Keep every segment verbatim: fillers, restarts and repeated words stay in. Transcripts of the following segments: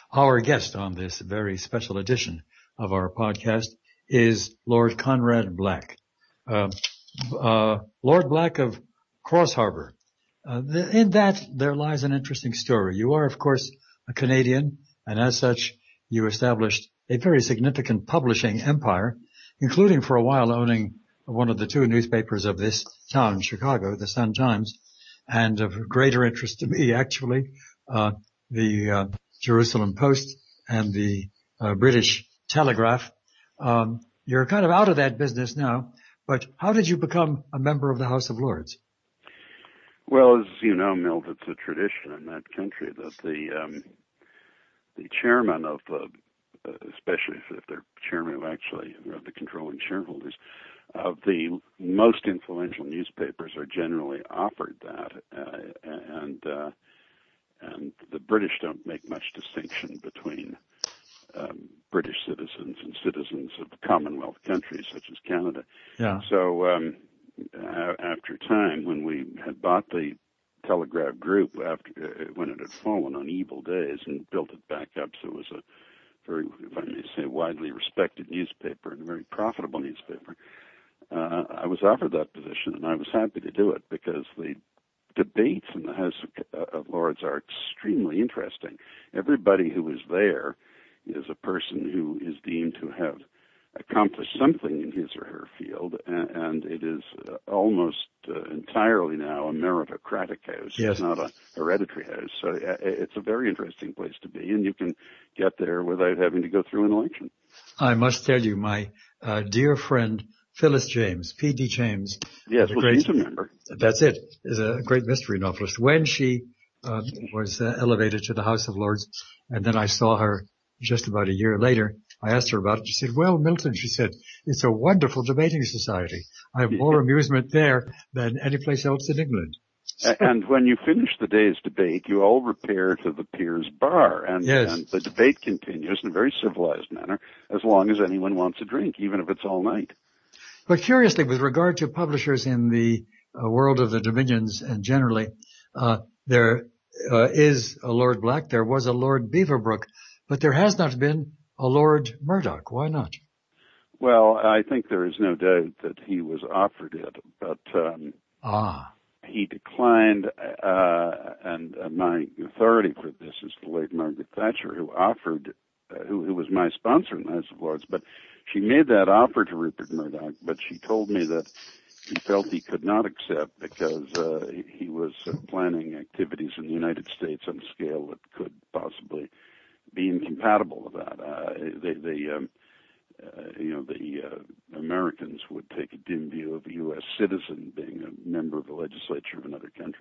Our guest on this very special edition of our podcast is Lord Conrad Black, uh, uh, Lord Black of Crossharbour. Uh, th- in that, there lies an interesting story. You are, of course, a Canadian, and as such, you established a very significant publishing empire, including for a while owning one of the two newspapers of this town, Chicago, the Sun-Times, and of greater interest to me, actually, uh, the uh, Jerusalem Post and the uh, British Telegraph. Um, you're kind of out of that business now, but how did you become a member of the House of Lords? Well, as you know, Milt, it's a tradition in that country that the um, the chairman of the, uh, especially if they're chairman who actually are the controlling shareholders of the most influential newspapers, are generally offered that, uh, and uh, and the British don't make much distinction between um, British citizens and citizens of Commonwealth countries such as Canada. Yeah. So um, a- after a time, when we had bought the Telegraph Group, after uh, when it had fallen on evil days, and built it back up, so it was a very, if I may say, widely respected newspaper and a very profitable newspaper. Uh, I was offered that position, and I was happy to do it because the debates in the House of, of Lords are extremely interesting. Everybody who is there is a person who is deemed to have accomplished something in his or her field, and, and it is uh, almost uh, entirely now a meritocratic house. Yes. It's not a hereditary house. So uh, it's a very interesting place to be, and you can get there without having to go through an election. I must tell you, my uh, dear friend Phyllis James, P D James. Yes, well, great, she's a member. That's it, is a great mystery novelist. When she uh, was uh, elevated to the House of Lords, and then I saw her just about a year later, I asked her about it. She said, well, Milton, she said, it's a wonderful debating society. I have more amusement there than any place else in England. So, and when you finish the day's debate, you all repair to the Peers Bar, and, yes. and the debate continues in a very civilized manner as long as anyone wants a drink, even if it's all night. But curiously, with regard to publishers in the uh, world of the Dominions and generally, uh, there uh, is a Lord Black, there was a Lord Beaverbrook, but there has not been a Lord Murdoch. Why not? Well, I think there is no doubt that he was offered it, but um, ah. he declined, uh, and uh, my authority for this is the late Margaret Thatcher, who offered, uh, who, who was my sponsor in the House of Lords, but she made that offer to Rupert Murdoch, but she told me that he felt he could not accept because uh, he was uh, planning activities in the United States on a scale that could possibly be incompatible with that. Uh, they, they um, uh, you know, the uh, Americans would take a dim view of a U S citizen being a member of the legislature of another country.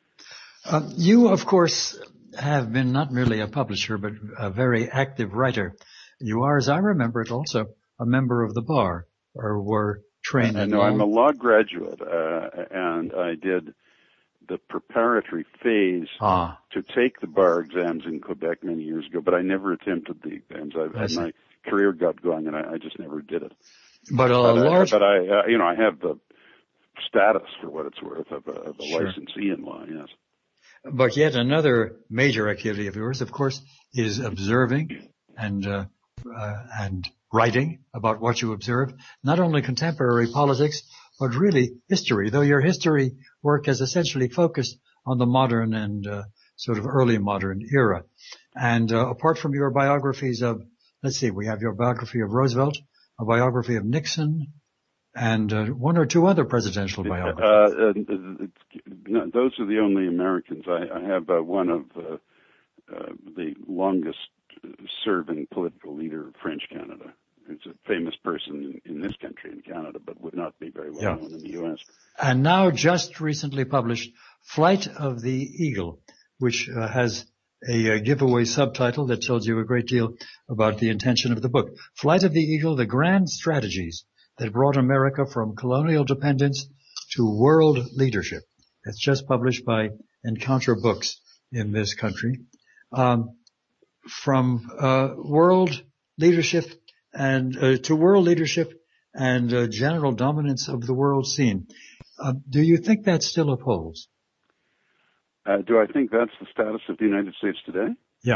Uh, you, of course, have been not merely a publisher, but a very active writer. You are, as I remember it, also a member of the bar, or were trained uh, in no, law. I'm a law graduate, uh, and I did the preparatory phase ah. to take the bar exams in Quebec many years ago, but I never attempted the exams. I, I my career got going, and I, I just never did it. But a but large, I, but I uh, you know, I have the status, for what it's worth, of a, of a sure. licensee in law. Yes. But yet another major activity of yours, of course, is observing and uh, uh, and writing about what you observe, not only contemporary politics, but really history, though your history work has essentially focused on the modern and uh, sort of early modern era. And uh, apart from your biographies of, let's see, we have your biography of Roosevelt, a biography of Nixon, and uh, one or two other presidential biographies. Uh, uh, no, those are the only Americans. I, I have uh, one of uh, uh, the longest serving political leader of French Canada. It's a famous person in, in this country, in Canada, but would not be very well yeah. known in the U S. And now just recently published Flight of the Eagle, which uh, has a, a giveaway subtitle that tells you a great deal about the intention of the book. Flight of the Eagle, the grand strategies that brought America from colonial dependence to world leadership. It's just published by Encounter Books in this country. Um, from uh, world leadership and uh, to world leadership and uh, general dominance of the world scene. Uh, do you think that still upholds? Uh, do I think that's the status of the United States today? Yeah.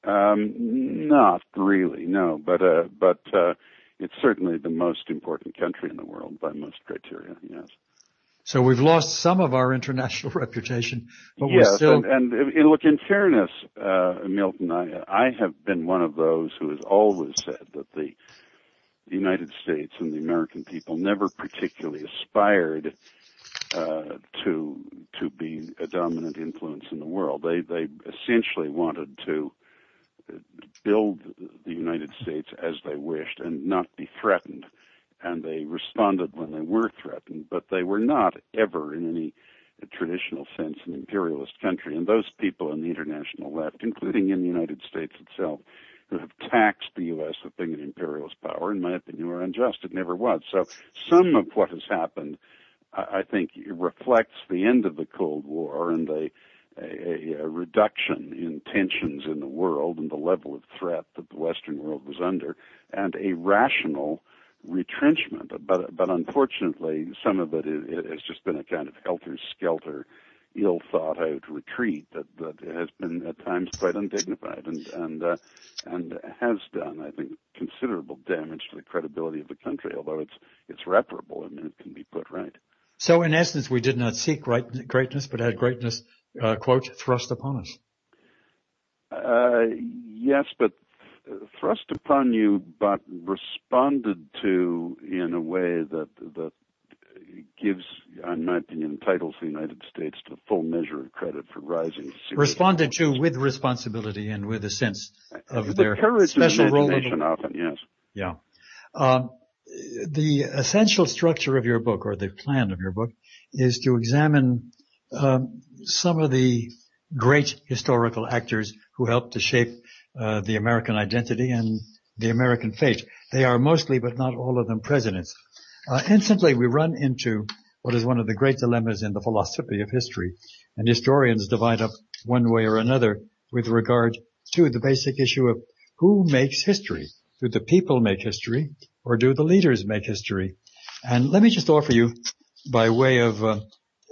Um, not really, no, but uh, but uh, it's certainly the most important country in the world by most criteria. Yes. So we've lost some of our international reputation, but yes, we're still. and, and, and look, in fairness, uh, Milton, I, I have been one of those who has always said that the United States and the American people never particularly aspired uh, to to be a dominant influence in the world. They they essentially wanted to build the United States as they wished and not be threatened. And they responded when they were threatened, but they were not ever in any traditional sense an imperialist country. And those people in the international left, including in the United States itself, who have taxed the U S with being an imperialist power, in my opinion, were unjust. It never was. So some of what has happened, I think, reflects the end of the Cold War and the A, a reduction in tensions in the world and the level of threat that the Western world was under, and a rational retrenchment. But but unfortunately, some of it, is, it has just been a kind of helter-skelter, ill-thought-out retreat that, that has been at times quite undignified and and uh, and has done, I think, considerable damage to the credibility of the country. Although it's it's reparable, I mean, it can be put right. So in essence, we did not seek right, greatness, but had greatness, uh, quote, thrust upon us. Uh, yes, but thrust upon you, but responded to in a way that that gives, in my opinion, entitles the United States to the full measure of credit for rising. Responded to with responsibility and with a sense of with their courage special and role. Imagination, often, yes. Yeah. Um, the essential structure of your book, or the plan of your book, is to examine um, some of the great historical actors who helped to shape uh, the American identity and the American fate. They are mostly, but not all of them, presidents. Uh, instantly, we run into what is one of the great dilemmas in the philosophy of history, and historians divide up one way or another with regard to the basic issue of who makes history. Do the people make history, or do the leaders make history? And let me just offer you, by way of uh,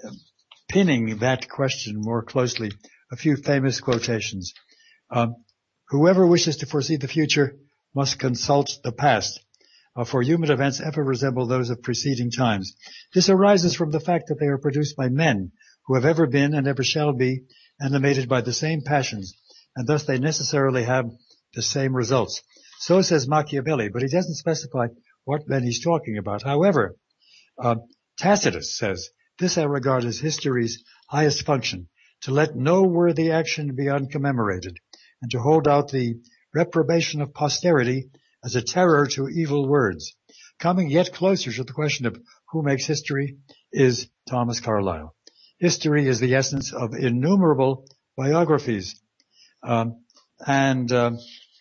pinning that question more closely, a few famous quotations. Um, Whoever wishes to foresee the future must consult the past, uh, for human events ever resemble those of preceding times. This arises from the fact that they are produced by men who have ever been and ever shall be animated by the same passions, and thus they necessarily have the same results. So says Machiavelli, but he doesn't specify what men he's talking about. However, uh, Tacitus says, this I regard as history's highest function, to let no worthy action be uncommemorated, and to hold out the reprobation of posterity as a terror to evil words. Coming yet closer to the question of who makes history is Thomas Carlyle. History is the essence of innumerable biographies. Um, and uh,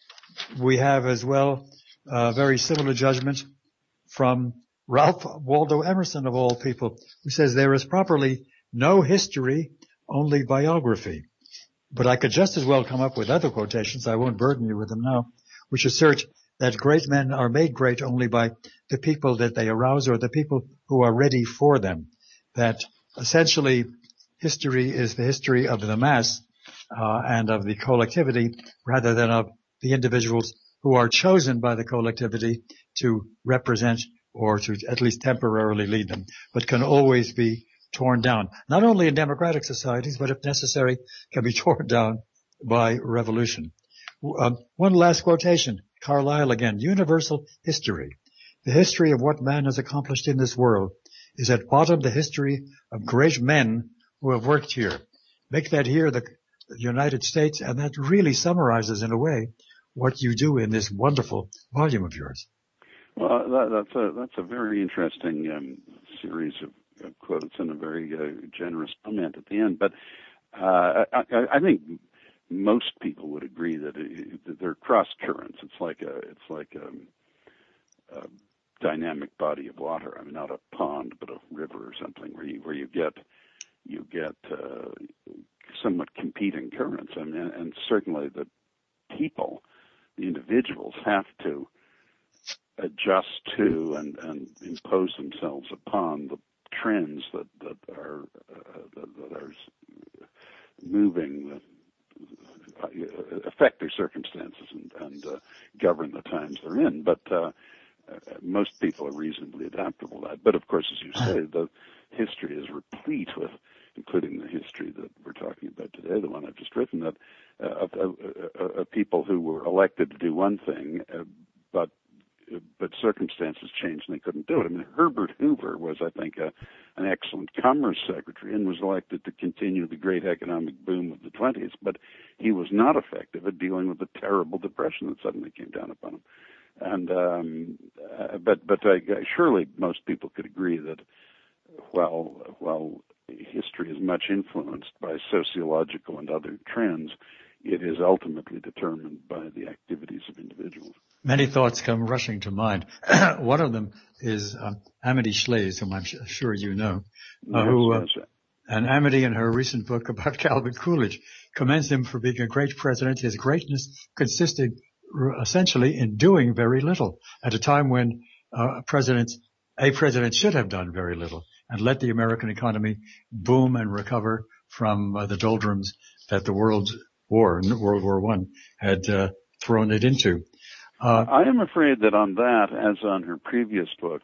we have as well a very similar judgment from Ralph Waldo Emerson, of all people, who says there is properly no history, only biography. But I could just as well come up with other quotations, I won't burden you with them now, which assert that great men are made great only by the people that they arouse or the people who are ready for them. That essentially history is the history of the mass uh, and of the collectivity rather than of the individuals who are chosen by the collectivity to represent or to at least temporarily lead them, but can always be torn down, not only in democratic societies, but if necessary, can be torn down by revolution. Um, one last quotation, Carlyle again, universal history. The history of what man has accomplished in this world is at bottom the history of great men who have worked here. Make that here the United States, and that really summarizes in a way what you do in this wonderful volume of yours. Well, that, that's a that's a very interesting um, series of quotes and a very uh, generous comment at the end. But uh, I, I think most people would agree that, it, that they're cross currents. It's like a it's like a, a dynamic body of water. I mean, not a pond, but a river or something where you where you get you get uh, somewhat competing currents. I mean, and, and certainly the people, the individuals, have to adjust to and, and impose themselves upon the trends that that are uh, that, that are moving the uh, affect their circumstances and, and uh, govern the times they're in. But uh, uh, most people are reasonably adaptable to that. But of course, as you say, the history is replete with, including the history that we're talking about today, the one I've just written, that uh, of, of, of, of people who were elected to do one thing, uh, but but circumstances changed and they couldn't do it. I mean, Herbert Hoover was, I think, a, an excellent Commerce Secretary and was elected to continue the great economic boom of the twenties, but he was not effective at dealing with the terrible depression that suddenly came down upon him. And um, uh, but but uh, surely most people could agree that while while history is much influenced by sociological and other trends, it is ultimately determined by the activities of individuals. Many thoughts come rushing to mind. One of them is um, Amity Shlaes, whom I'm sure you know, uh, yes, who, uh, yes. and Amity, in her recent book about Calvin Coolidge, commends him for being a great president. His greatness consisted essentially in doing very little at a time when uh, presidents, a president should have done very little and let the American economy boom and recover from uh, the doldrums that the World War, World War One, had uh, thrown it into. Uh, I am afraid that on that, as on her previous book,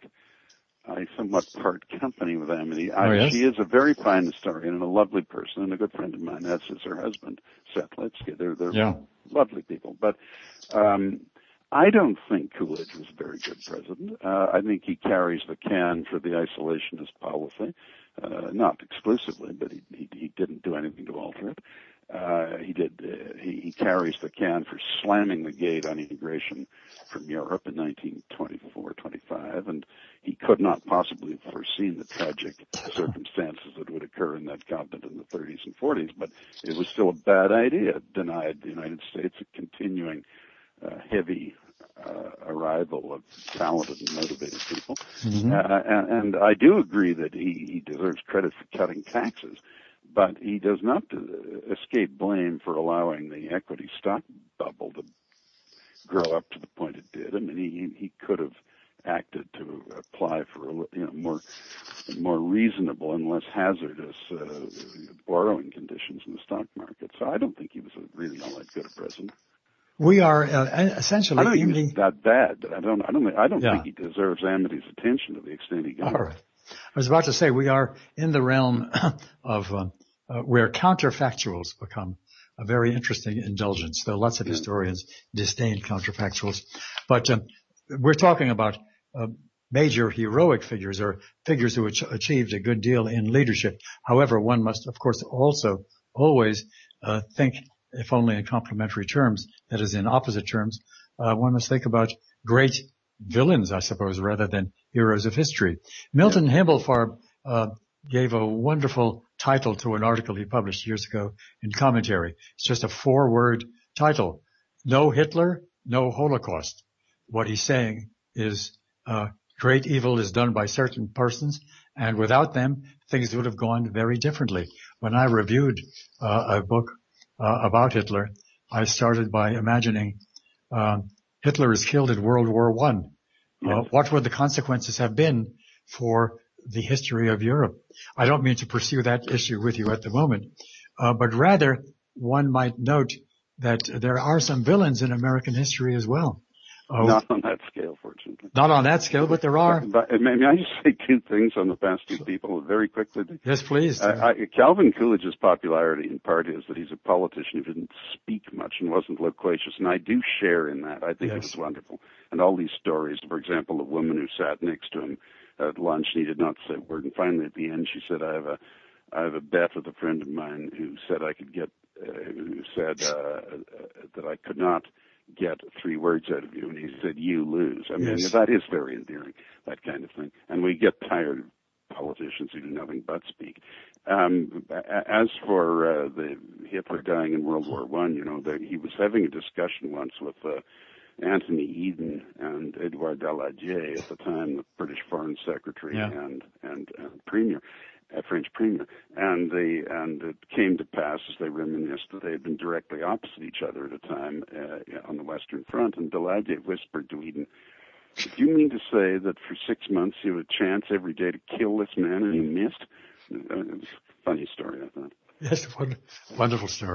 I somewhat part company with Amity. I, oh, yes? She is a very fine historian and a lovely person and a good friend of mine, as is her husband, Seth Litsky. They're, they're yeah. lovely people. But um, I don't think Coolidge was a very good president. Uh, I think he carries the can for the isolationist policy, uh, not exclusively, but he, he, he didn't do anything to alter it. Uh, he did. Uh, he, he carries the can for slamming the gate on immigration from Europe in nineteen twenty-four, twenty-five, and he could not possibly have foreseen the tragic circumstances that would occur in that continent in the thirties and forties. But it was still a bad idea. It denied the United States a continuing uh, heavy uh, arrival of talented and motivated people. Mm-hmm. Uh, and, and I do agree that he, he deserves credit for cutting taxes. But he does not uh, escape blame for allowing the equity stock bubble to grow up to the point it did. I mean, he he could have acted to apply for you know more more reasonable and less hazardous uh, borrowing conditions in the stock market. So I don't think he was a really all that good a president. We are uh, essentially I don't think ending... he was that bad, but I don't I don't I don't yeah. think he deserves Amity's attention to the extent he got. All right. I was about to say we are in the realm of um, uh, where counterfactuals become a very interesting indulgence, though lots of historians disdain counterfactuals. But um, we're talking about uh, major heroic figures or figures who ach- achieved a good deal in leadership. However, one must, of course, also always uh, think, if only in complementary terms, that is in opposite terms, uh, one must think about great villains, I suppose, rather than heroes of history. Milton yeah. Himmelfarb uh, gave a wonderful title to an article he published years ago in Commentary. It's just a four-word title. No Hitler, no Holocaust. What he's saying is uh, great evil is done by certain persons, and without them, things would have gone very differently. When I reviewed uh, a book uh, about Hitler, I started by imagining um, Hitler is killed in World War One. Yes. Uh, what would the consequences have been for the history of Europe? I don't mean to pursue that issue with you at the moment, uh, but rather one might note that there are some villains in American history as well. Uh, Not on that scale, fortunately. Not on that scale, but there are. But, but, may I just say two things on the past two people very quickly? Yes, please. Uh, I, Calvin Coolidge's popularity in part is that he's a politician who didn't speak much and wasn't loquacious, and I do share in that. I think yes. it was wonderful. And all these stories, for example, the woman who sat next to him at lunch, and he did not say a word, and finally at the end she said, I have a, I have a bet with a friend of mine who said I could get, uh, who said uh, uh, that I could not get three words out of you, and he said, you lose. I mean, yes. that is very endearing, that kind of thing. And we get tired of politicians who do nothing but speak. Um, as for uh, the Hitler dying in World War One, you know, the, he was having a discussion once with uh, Anthony Eden and Edouard Daladier, at the time the British Foreign Secretary yeah. and, and, and Premier. A French premier, and they and it came to pass as they reminisced that they had been directly opposite each other at a time uh, on the Western Front. And Daladier whispered to Eden, "Do you mean to say that for six months you had a chance every day to kill this man and you missed?" Uh, it was a funny story, I thought. Yes, wonderful story.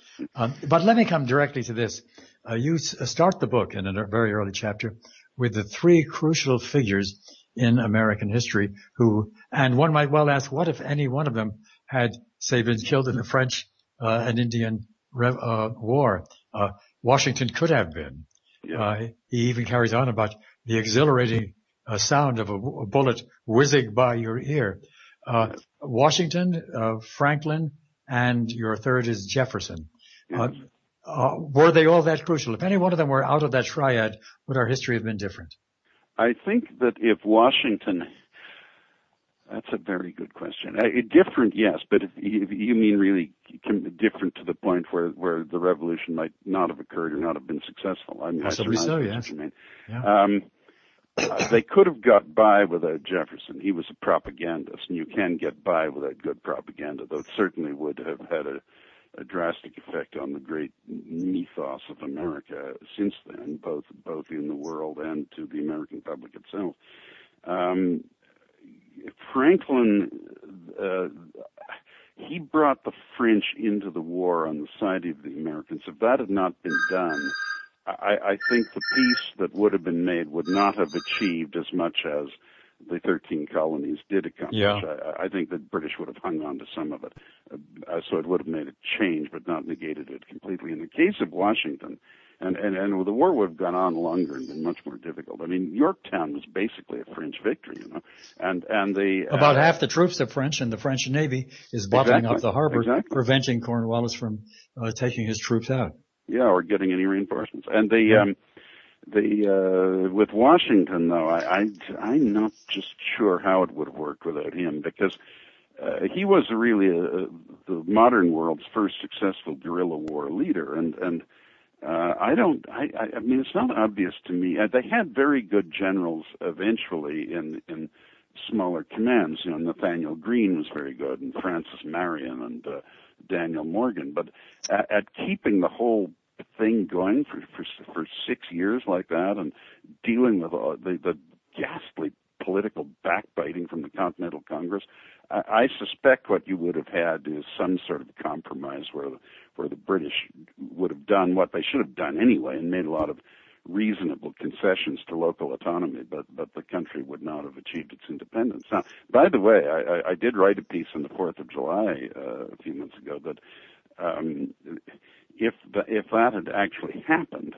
Um, but let me come directly to this. Uh, you s- start the book in a very early chapter with the three crucial figures in American history who, and one might well ask, what if any one of them had, say, been killed in the French uh, and Indian Rev- uh, War? Uh, Washington could have been. Yeah. Uh, he even carries on about the exhilarating uh, sound of a, w- a bullet whizzing by your ear. Uh, Yes. Washington, uh, Franklin, and your third is Jefferson. Yes. Uh, uh, were they all that crucial? If any one of them were out of that triad, would our history have been different? I think that if Washington, that's a very good question. Uh, different, yes, but if, if you mean really different to the point where, where the revolution might not have occurred or not have been successful. I mean, Possibly I so, surmise yes. what you mean. Yeah. Um, uh, they could have got by without Jefferson. He was a propagandist, and you can get by without good propaganda, though it certainly would have had a, a drastic effect on the great mythos of America since then, both both in the world and to the American public itself. Um, Franklin, uh, he brought the French into the war on the side of the Americans. If that had not been done, I, I think the peace that would have been made would not have achieved as much as the thirteen colonies did accomplish. Yeah. I, I think the British would have hung on to some of it, uh, so it would have made a change, but not negated it completely. In the case of Washington, and, and, and the war would have gone on longer and been much more difficult. I mean, Yorktown was basically a French victory, you know, and and the uh, about half the troops are French, and the French Navy is bottling exactly, up the harbor, exactly. preventing Cornwallis from uh, taking his troops out. Yeah, or getting any reinforcements. And the Yeah. um, the uh, with Washington, though, I, I I'm not just sure how it would have worked without him, because uh, he was really a, the modern world's first successful guerrilla war leader, and and uh, I don't I, I I mean it's not obvious to me. Uh, they had very good generals eventually in in smaller commands. You know, Nathaniel Greene was very good, and Francis Marion and uh, Daniel Morgan, but at, at keeping the whole thing going for, for for six years like that, and dealing with all the, the ghastly political backbiting from the Continental Congress, I, I suspect what you would have had is some sort of compromise where the, where the British would have done what they should have done anyway and made a lot of reasonable concessions to local autonomy, but but the country would not have achieved its independence. Now, by the way, I, I, I did write a piece on the Fourth of July uh, a few months ago that um, if the, if that had actually happened,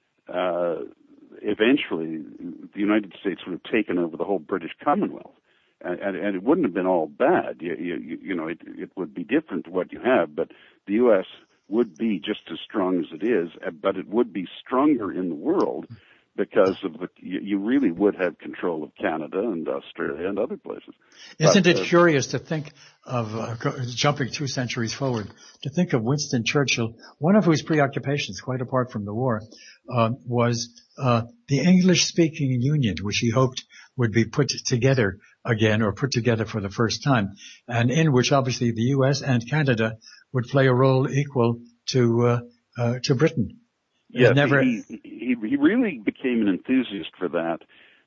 uh, eventually the United States would have taken over the whole British Commonwealth, and, and, and it wouldn't have been all bad. You, you, you know, it, it would be different to what you have, but the U S would be just as strong as it is, but it would be stronger in the world because of the, you, you really would have control of Canada and Australia and other places. Isn't but, it uh, curious to think of, uh, jumping two centuries forward, to think of Winston Churchill, one of whose preoccupations, quite apart from the war, uh, was uh, the English-speaking Union, which he hoped would be put together again, or put together for the first time, and in which obviously the U S and Canada would play a role equal to uh, uh, to Britain. Yes, never... he, he he really became an enthusiast for that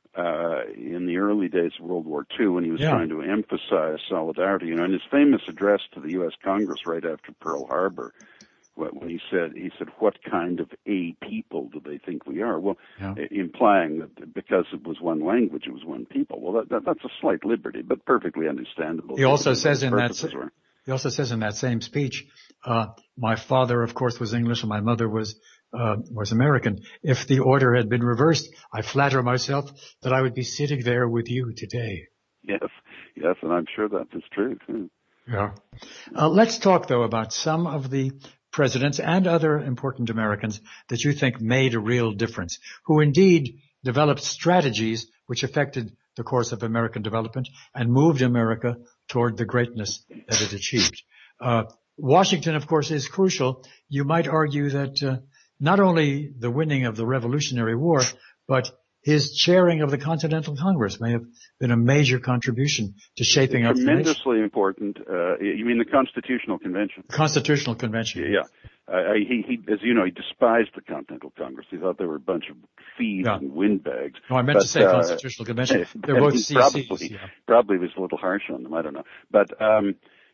uh, in the early days of World War Two when he was Yeah. trying to emphasize solidarity. You know, in his famous address to the U S Congress right after Pearl Harbor, when he said, he said, "What kind of a people do they think we are?" Well, Yeah. implying that because it was one language, it was one people. Well, that, that, that's a slight liberty, but perfectly understandable. He also What says his in that purposes were. he also says in that same speech, uh, my father, of course, was English, and my mother was uh, was American. If the order had been reversed, I flatter myself that I would be sitting there with you today. Yes, yes, and I'm sure that is true too. Yeah. Uh, let's talk, though, about some of the presidents and other important Americans that you think made a real difference, who indeed developed strategies which affected the course of American development and moved America toward the greatness that it achieved. Uh, Washington, of course, is crucial. You might argue that uh, not only the winning of the Revolutionary War, but his chairing of the Continental Congress may have been a major contribution to shaping up the nation. Tremendously important. Uh, you mean the Constitutional Convention? Constitutional Convention. Yeah. Uh, he, he, as you know, he despised the Continental Congress. He thought they were a bunch of thieves Yeah. and windbags. No, I meant but, to say uh, Constitutional Convention. They're I both mean, C Cs. probably, Yeah. probably was a little harsh on them. I don't know. But um,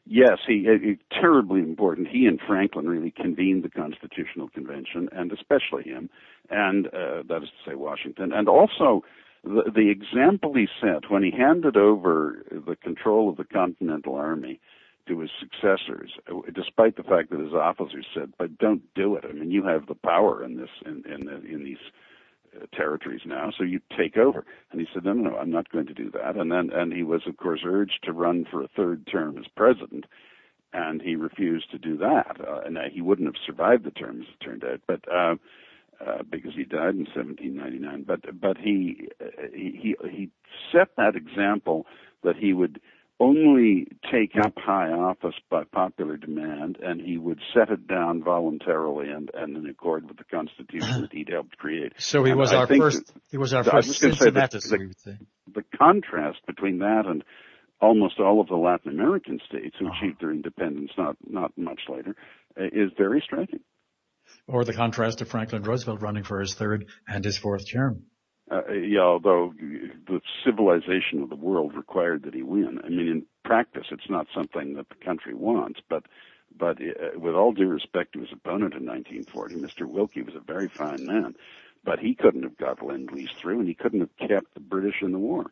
Yes, he, he terribly important. He and Franklin really convened the Constitutional Convention, and especially him, and uh, that is to say Washington. And also, the, the example he set when he handed over the control of the Continental Army to his successors, despite the fact that his officers said, "But don't do it. I mean, you have the power in this in in, in these." territories now, so you take over." And he said, no, no, no, I'm not going to do that. And then, and he was, of course, urged to run for a third term as president, and he refused to do that. Uh, and uh, he wouldn't have survived the term, as it turned out, but uh, uh, because he died in seventeen ninety-nine. But but he uh, he he set that example that he would only take up high office by popular demand, and he would set it down voluntarily and, and in accord with the Constitution that he'd helped create. So he and was I our first. That, he was our first Cincinnatus, the, we would say. The contrast between that and almost all of the Latin American states who uh-huh. achieved their independence not not much later uh, is very striking. Or the contrast to Franklin Roosevelt running for his third and his fourth term. Uh, yeah, although the civilization of the world required that he win. I mean, in practice, it's not something that the country wants, but but uh, with all due respect to his opponent in nineteen forty, Mister Wilkie was a very fine man, but he couldn't have got Lend-Lease through, and he couldn't have kept the British in the war.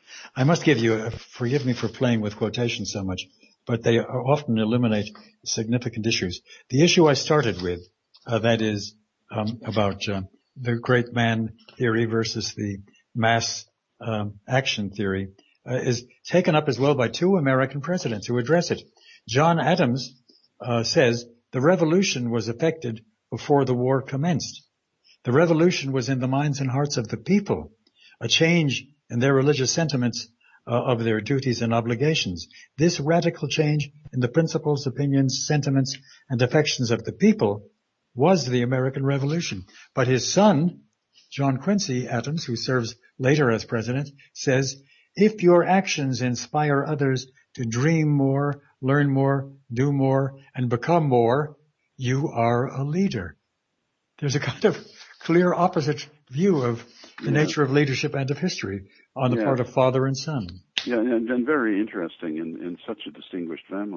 I must give you, a, forgive me for playing with quotations so much, but they often illuminate significant issues. The issue I started with, uh, that is um, about uh, the great man theory versus the mass um, action theory, uh, is taken up as well by two American presidents who address it. John Adams uh, says, the revolution was effected before the war commenced. The revolution was in the minds and hearts of the people, a change in their religious sentiments uh, of their duties and obligations. This radical change in the principles, opinions, sentiments, and affections of the people was the American Revolution. But his son, John Quincy Adams, who serves later as president, says, if your actions inspire others to dream more, learn more, do more, and become more, you are a leader. There's a kind of clear opposite view of the yeah. nature of leadership and of history on the yeah. part of father and son. Yeah, and, and very interesting in, in such a distinguished family.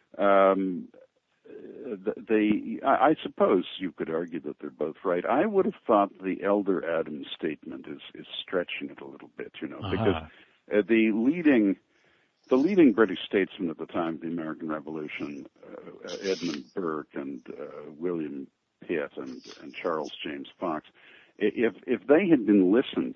Um, they, I, I suppose you could argue that they're both right. I would have thought the elder Adams statement is, is stretching it a little bit, you know, uh-huh. because uh, the leading, the leading British statesmen at the time of the American Revolution, uh, Edmund Burke and uh, William Pitt and, and Charles James Fox, if if they had been listened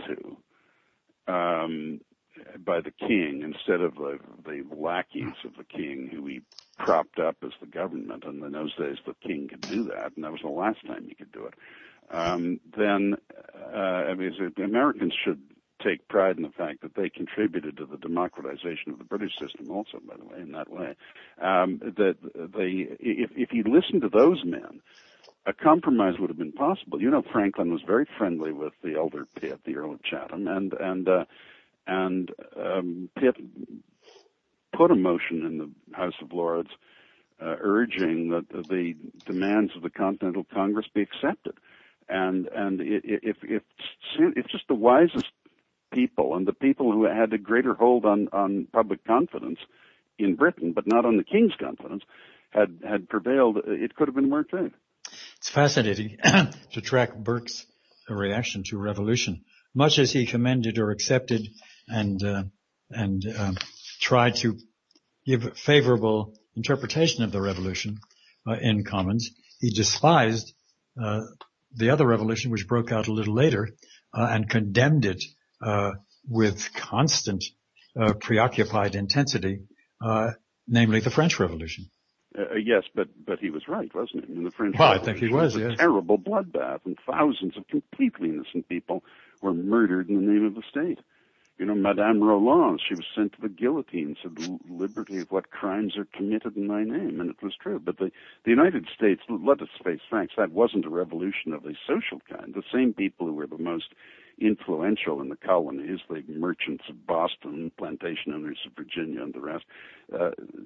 to um, by the king instead of the, the lackeys of the king who he propped up as the government, and in those days the king could do that, and that was the last time he could do it, um, then uh, I mean, Americans should take pride in the fact that they contributed to the democratization of the British system also, by the way, in that way. Um, that they, if, if you listen to those men, a compromise would have been possible. You know, Franklin was very friendly with the elder Pitt, the Earl of Chatham, and and uh, and um, Pitt put a motion in the House of Lords uh, urging that the demands of the Continental Congress be accepted, and and if if if just the wisest people and the people who had a greater hold on on public confidence in Britain, but not on the King's confidence, had had prevailed, it could have been worked out. It's fascinating to track Burke's reaction to revolution. Much as he commended or accepted and uh, and uh, tried to give favorable interpretation of the revolution uh, in Commons, he despised uh, the other revolution, which broke out a little later, uh, and condemned it uh, with constant uh, preoccupied intensity, uh, namely the French Revolution. Uh, yes, but but he was right, wasn't he? I mean, the French well, Revolution I think he was, was a yes. terrible bloodbath, and thousands of completely innocent people were murdered in the name of the state. You know, Madame Roland, she was sent to the guillotine, said, liberty of what crimes are committed in my name, and it was true. But the, the United States, let us face facts, that wasn't a revolution of a social kind. The same people who were the most influential in the colonies, the merchants of Boston, plantation owners of Virginia and the rest, uh,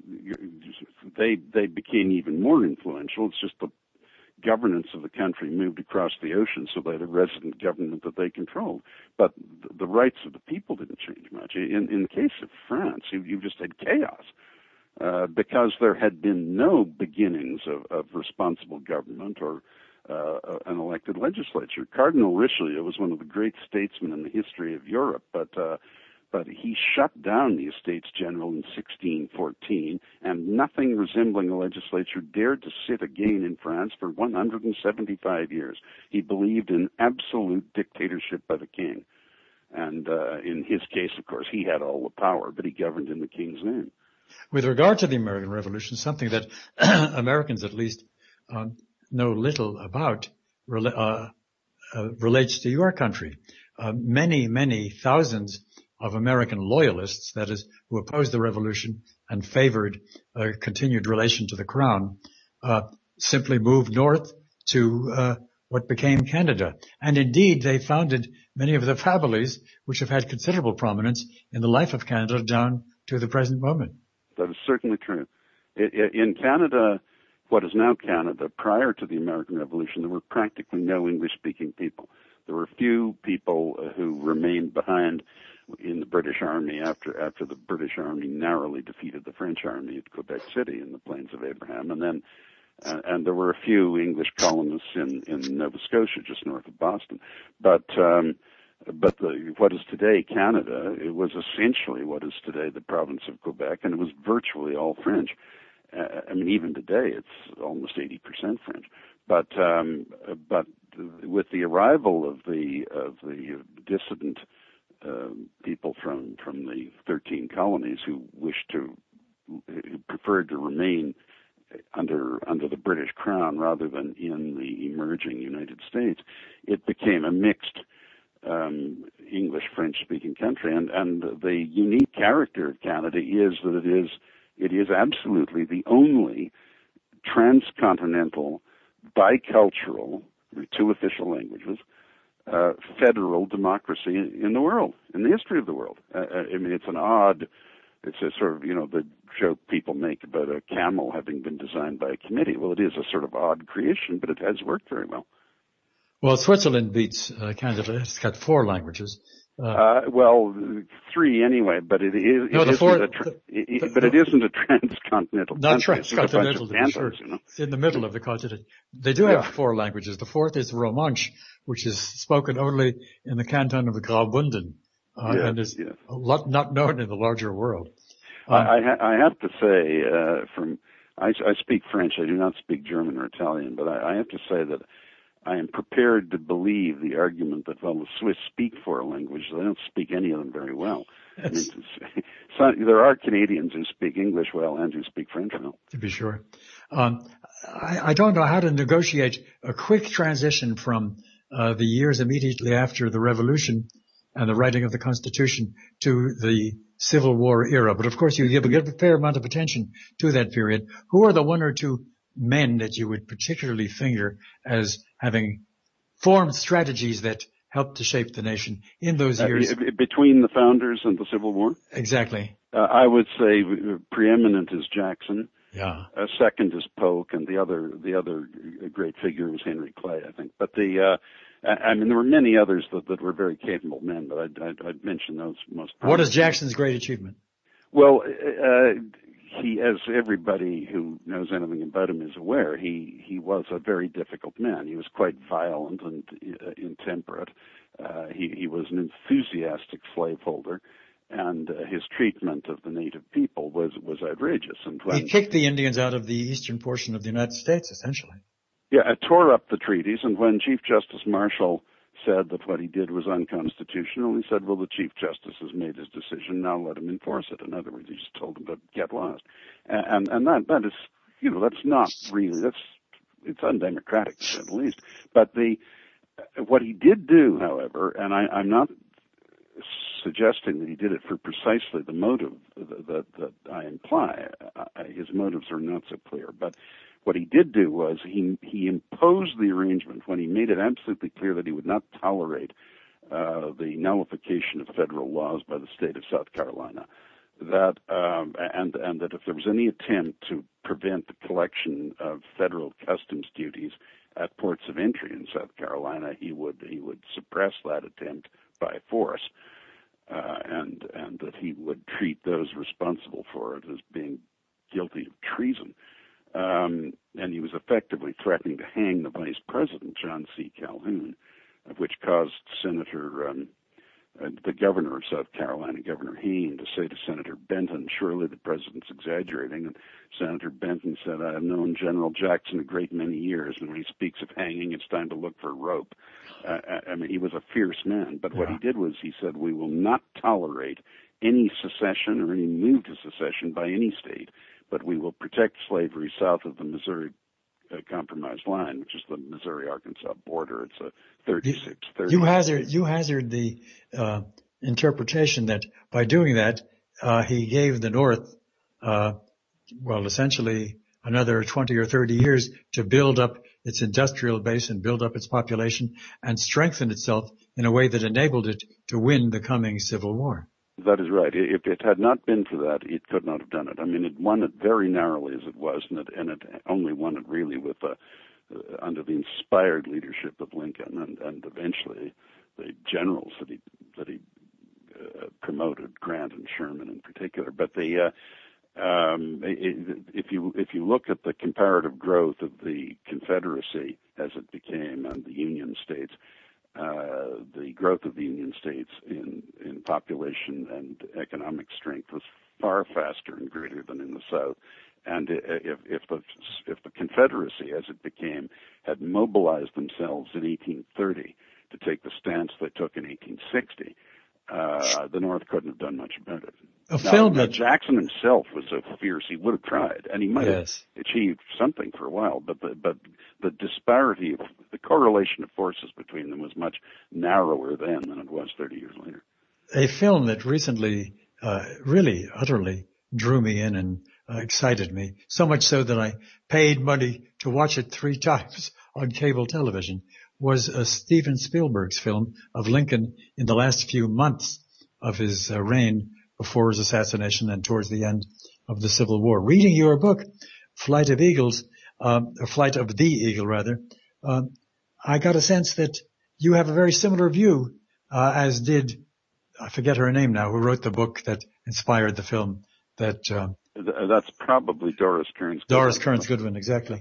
they they became even more influential. It's just the governance of the country moved across the ocean, so they had a resident government that they controlled. But the rights of the people didn't change much. In, in the case of France, you, you just had chaos. uh, because there had been no beginnings of, of responsible government or uh, an elected legislature. Cardinal Richelieu was one of the great statesmen in the history of Europe, but uh, but he shut down the Estates General in sixteen fourteen, and nothing resembling a legislature dared to sit again in France for one hundred seventy-five years. He believed in absolute dictatorship by the king. And uh, in his case, of course, he had all the power, but he governed in the king's name. With regard to the American Revolution, something that Americans at least um, know little about uh, uh, relates to your country. Uh, many, many thousands of American loyalists, that is, who opposed the revolution and favored a continued relation to the crown, uh, simply moved north to uh, what became Canada. And indeed, they founded many of the families which have had considerable prominence in the life of Canada down to the present moment. That is certainly true. In Canada, what is now Canada, prior to the American Revolution, there were practically no English-speaking people. There were few people who remained behind in the British Army after after the British Army narrowly defeated the French Army at Quebec City in the Plains of Abraham, and then uh, and there were a few English colonists in in Nova Scotia, just north of Boston. But um, but the, what is today Canada, it was essentially what is today the province of Quebec, and it was virtually all French. Uh, I mean, even today, it's almost eighty percent French. But um, but with the arrival of the of the dissident uh, people from from the thirteen colonies who wished to who preferred to remain under under the British Crown rather than in the emerging United States, it became a mixed um, English French speaking country. And and the unique character of Canada is that it is it is absolutely the only transcontinental, bicultural, with two official languages, uh, federal democracy in the world, in the history of the world. Uh, I mean, it's an odd, it's a sort of, you know, the joke people make about a camel having been designed by a committee. Well, it is a sort of odd creation, but it has worked very well. Well, Switzerland beats uh, Canada. It's got four languages. Uh, uh, well, three anyway, but it is. No, it the isn't four, a tra- the, it, the, but it isn't a transcontinental not country. transcontinental, to be sure. You know? It's in the middle of the continent. They do have yeah. four languages. The fourth is Romansh, which is spoken only in the canton of Graubünden, uh, yes, and is yes. a lot not known in the larger world. Um, I, I, ha- I have to say, uh, from I, I speak French. I do not speak German or Italian, but I, I have to say that I am prepared to believe the argument that, well, the Swiss speak four languages. They don't speak any of them very well. I mean, so, there are Canadians who speak English well and who speak French well. To be sure. Um, I, I don't know how to negotiate a quick transition from uh, the years immediately after the Revolution and the writing of the Constitution to the Civil War era. But, of course, you give a fair amount of attention to that period. Who are the one or two men that you would particularly finger as having formed strategies that helped to shape the nation in those years? Uh, between the founders and the Civil War? Exactly. Uh, I would say preeminent is Jackson. Yeah. Uh, second is Polk, and the other the other great figure was Henry Clay, I think. But the uh, I mean, there were many others that, that were very capable men, but I'd, I'd, I'd mention those most. What is Jackson's great achievement? Well, uh, he, as everybody who knows anything about him is aware, he, he was a very difficult man. He was quite violent and uh, intemperate. Uh, he, he was an enthusiastic slaveholder, and uh, his treatment of the native people was, was outrageous. And when, he kicked the Indians out of the eastern portion of the United States, essentially. Yeah, it tore up the treaties, and when Chief Justice Marshall said that what he did was unconstitutional, he said, well, the Chief Justice has made his decision, now let him enforce it. In other words, he just told him to get lost. And, and that, that is, you know, that's not really, that's, it's undemocratic, to say the least. But the, what he did do, however, and I, I'm not suggesting that he did it for precisely the motive that, that, that I imply. I, his motives are not so clear, but what he did do was he he imposed the arrangement when he made it absolutely clear that he would not tolerate uh, the nullification of federal laws by the state of South Carolina. That um, and and that if there was any attempt to prevent the collection of federal customs duties at ports of entry in South Carolina, he would he would suppress that attempt by force, uh, and and that he would treat those responsible for it as being guilty of treason. Um, and he was effectively threatening to hang the vice president, John C. Calhoun, which caused Senator, um, uh, the governor of South Carolina, Governor Hayne, to say to Senator Benton, surely the president's exaggerating. And Senator Benton said, I have known General Jackson a great many years, and when he speaks of hanging, it's time to look for a rope. Uh, I mean, he was a fierce man, but yeah. What he did was he said, we will not tolerate any secession or any move to secession by any state, but we will protect slavery south of the Missouri uh, Compromise line, which is the Missouri-Arkansas border. It's a thirty-six thirty. You hazard, you hazard the uh, interpretation that by doing that, uh, he gave the North, uh, well, essentially another twenty or thirty years to build up its industrial base and build up its population and strengthen itself in a way that enabled it to win the coming Civil War. That is right. If it had not been for that, it could not have done it. I mean, it won it very narrowly as it was, and it, and it only won it really with uh, uh, under the inspired leadership of Lincoln and, and eventually the generals that he that he uh, promoted, Grant and Sherman in particular. But the uh, um, it, if you if you look at the comparative growth of the Confederacy as it became and the Union states. Uh, the growth of the Union states in, in population and economic strength was far faster and greater than in the South. And if, if the if the Confederacy, as it became, had mobilized themselves in eighteen thirty to take the stance they took in eighteen sixty, uh, the North couldn't have done much about it. A now, film now, that Jackson himself was so fierce he would have tried, and he might yes. have achieved something for a while. But the but the disparity of the correlation of forces between them was much narrower then than it was thirty years later. A film that recently uh, really utterly drew me in and uh, excited me, so much so that I paid money to watch it three times on cable television, was uh, Steven Spielberg's film of Lincoln in the last few months of his uh, reign before his assassination and towards the end of the Civil War. Reading your book, Flight of Eagles, um, or Flight of the Eagle rather, uh, I got a sense that you have a very similar view, uh, as did, I forget her name now, who wrote the book that inspired the film. That uh, That's probably Doris Kearns Goodwin. Doris Kearns Goodwin, exactly.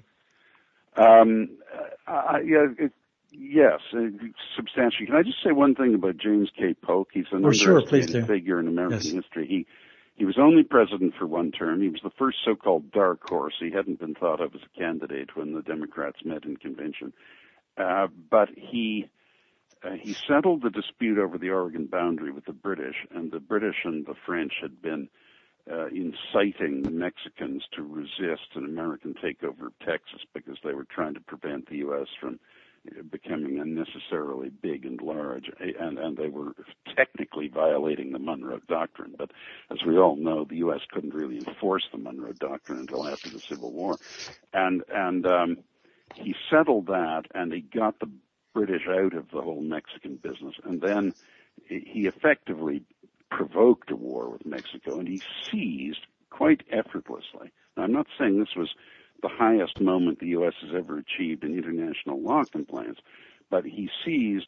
Um, I, yeah, it, yes, uh, substantially. Can I just say one thing about James K. Polk? He's an oh, sure, please underestimated do. figure in American yes. history. He he was only president for one term. He was the first so-called dark horse. He hadn't been thought of as a candidate when the Democrats met in convention. Uh, but he uh, he settled the dispute over the Oregon boundary with the British, and the British and the French had been uh, inciting the Mexicans to resist an American takeover of Texas because they were trying to prevent the U S from becoming unnecessarily big and large, and, and they were technically violating the Monroe Doctrine. But as we all know, the U S couldn't really enforce the Monroe Doctrine until after the Civil War. And, and um, he settled that, and he got the British out of the whole Mexican business. And then he effectively provoked a war with Mexico, and he seized quite effortlessly. Now, I'm not saying this was the highest moment the U S has ever achieved in international law compliance, but he seized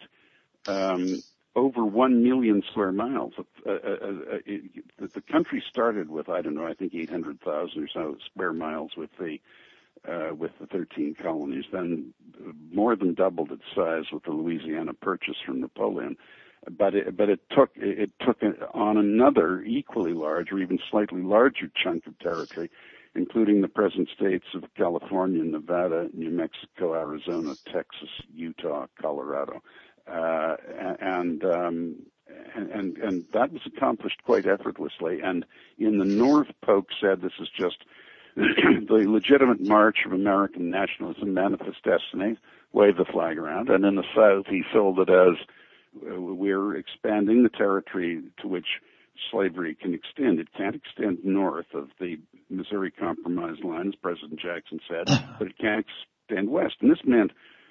um, over one million square miles. Uh, uh, uh, it, the country started with, I don't know, I think eight hundred thousand or so square miles with the uh, with the thirteen colonies, then more than doubled its size with the Louisiana Purchase from Napoleon. But it, but it took it took on another equally large or even slightly larger chunk of territory, including the present states of California, Nevada, New Mexico, Arizona, Texas, Utah, Colorado, uh, and, um, and and and that was accomplished quite effortlessly. And in the North, Polk said this is just the legitimate march of American nationalism, manifest destiny, wave the flag around. And in the South, he sold it as uh, we're expanding the territory to which slavery can extend. It can't extend north of the Missouri Compromise line, as President Jackson said, but it can't extend west. And this meant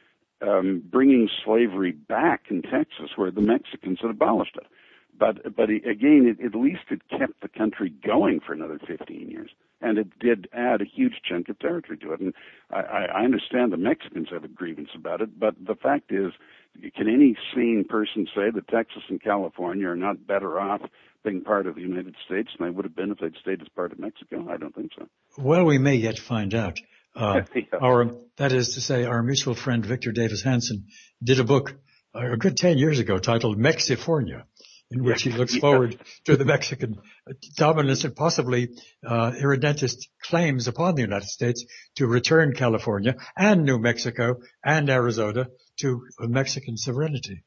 um, bringing slavery back in Texas, where the Mexicans had abolished it. But, but again, it, at least it kept the country going for another fifteen years. And it did add a huge chunk of territory to it. And I, I understand the Mexicans have a grievance about it, but the fact is, can any sane person say that Texas and California are not better off being part of the United States than they would have been if they'd stayed as part of Mexico? I don't think so. Well, we may yet find out. Uh, yeah. Our, that is to say, our mutual friend Victor Davis Hanson did a book uh, a good ten years ago titled Mexifornia, in which he looks yeah. forward to the Mexican dominance and possibly uh, irredentist claims upon the United States to return California and New Mexico and Arizona to Mexican sovereignty.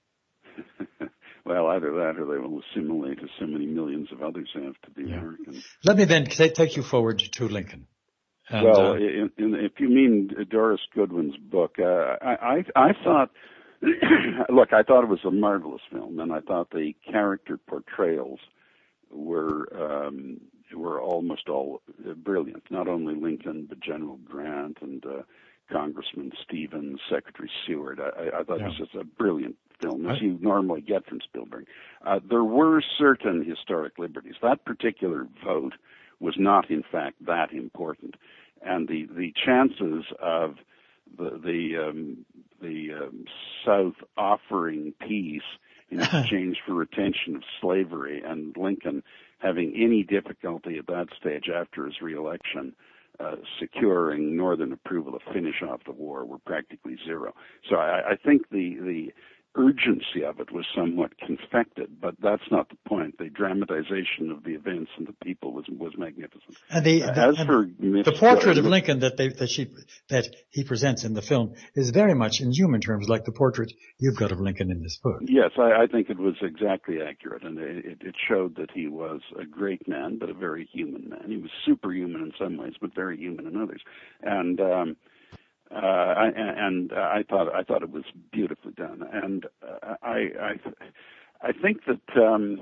Well, either that or they will assimilate as so many millions of others have to be yeah. American. Let me then take you forward to Lincoln. And, well, uh, in, in, if you mean Doris Goodwin's book, uh, I, I, I thought, look, I thought it was a marvelous film, and I thought the character portrayals were um, were almost all brilliant. Not only Lincoln, but General Grant and uh, Congressman Stevens, Secretary Seward. I, I thought yeah. it was just a brilliant film, as you normally get from Spielberg. Uh, there were certain historic liberties. That particular vote was not, in fact, that important. And the, the chances of the the, um, the um, South offering peace in exchange for retention of slavery and Lincoln having any difficulty at that stage after his reelection uh, securing Northern approval to finish off the war were practically zero. So I, I think the, the urgency of it was somewhat confected, but that's not the point. The dramatization of the events and the people was was magnificent. And the, the, As and for the portrait of Lincoln that they, that she that he presents in the film is very much in human terms like the portrait you've got of Lincoln in this book. Yes, I, I think it was exactly accurate, and it, it showed that he was a great man, but a very human man. He was superhuman in some ways, but very human in others. And um, Uh, I, and uh, I thought I thought it was beautifully done, and uh, I, I I think that um,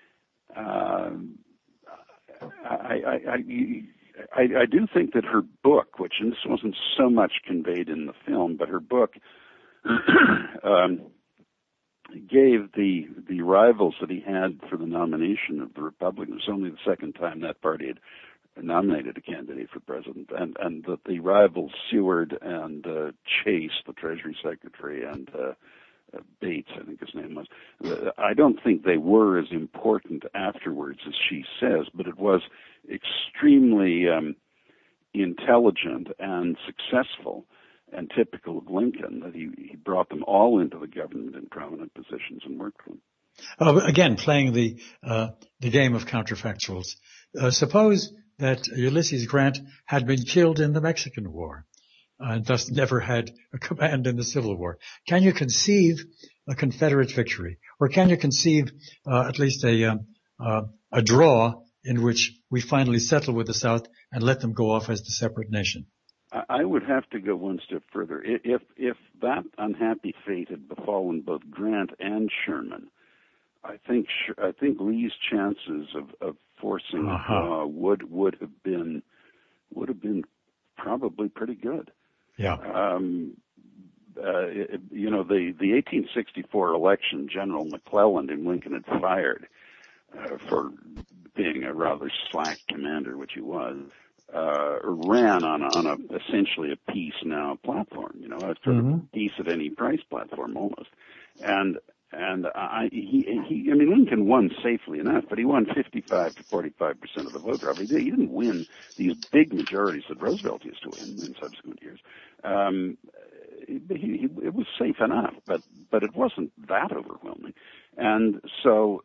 uh, I, I, I I do think that her book, which and this wasn't so much conveyed in the film, but her book um, gave the the rivals that he had for the nomination of the Republicans. It was only the second time that party had nominated a candidate for president, and and that the rivals Seward and uh, Chase, the Treasury Secretary, and uh, uh, Bates, I think his name was, uh, I don't think they were as important afterwards as she says, but it was extremely um, intelligent and successful and typical of Lincoln that he, he brought them all into the government in prominent positions and worked with them. Uh, again, playing the uh, the game of counterfactuals. Uh, suppose that Ulysses Grant had been killed in the Mexican War and thus never had a command in the Civil War. Can you conceive a Confederate victory? Or can you conceive uh, at least a, um, uh, a draw in which we finally settle with the South and let them go off as the separate nation? I would have to go one step further. If, if that unhappy fate had befallen both Grant and Sherman, I think I think Lee's chances of, of forcing uh-huh. a draw would would have been would have been probably pretty good. Yeah. Um, uh, it, you know, the the eighteen sixty-four election, General McClellan, whom Lincoln had fired uh, for being a rather slack commander, which he was, uh, ran on a, on a essentially a peace now platform. You know, a sort mm-hmm. of peace at any price platform almost, and. And I, he, he, I mean, Lincoln won safely enough, but he won fifty-five to forty-five percent of the vote. Probably he didn't win these big majorities that Roosevelt used to win in subsequent years. Um, he, he, it was safe enough, but but it wasn't that overwhelming. And so,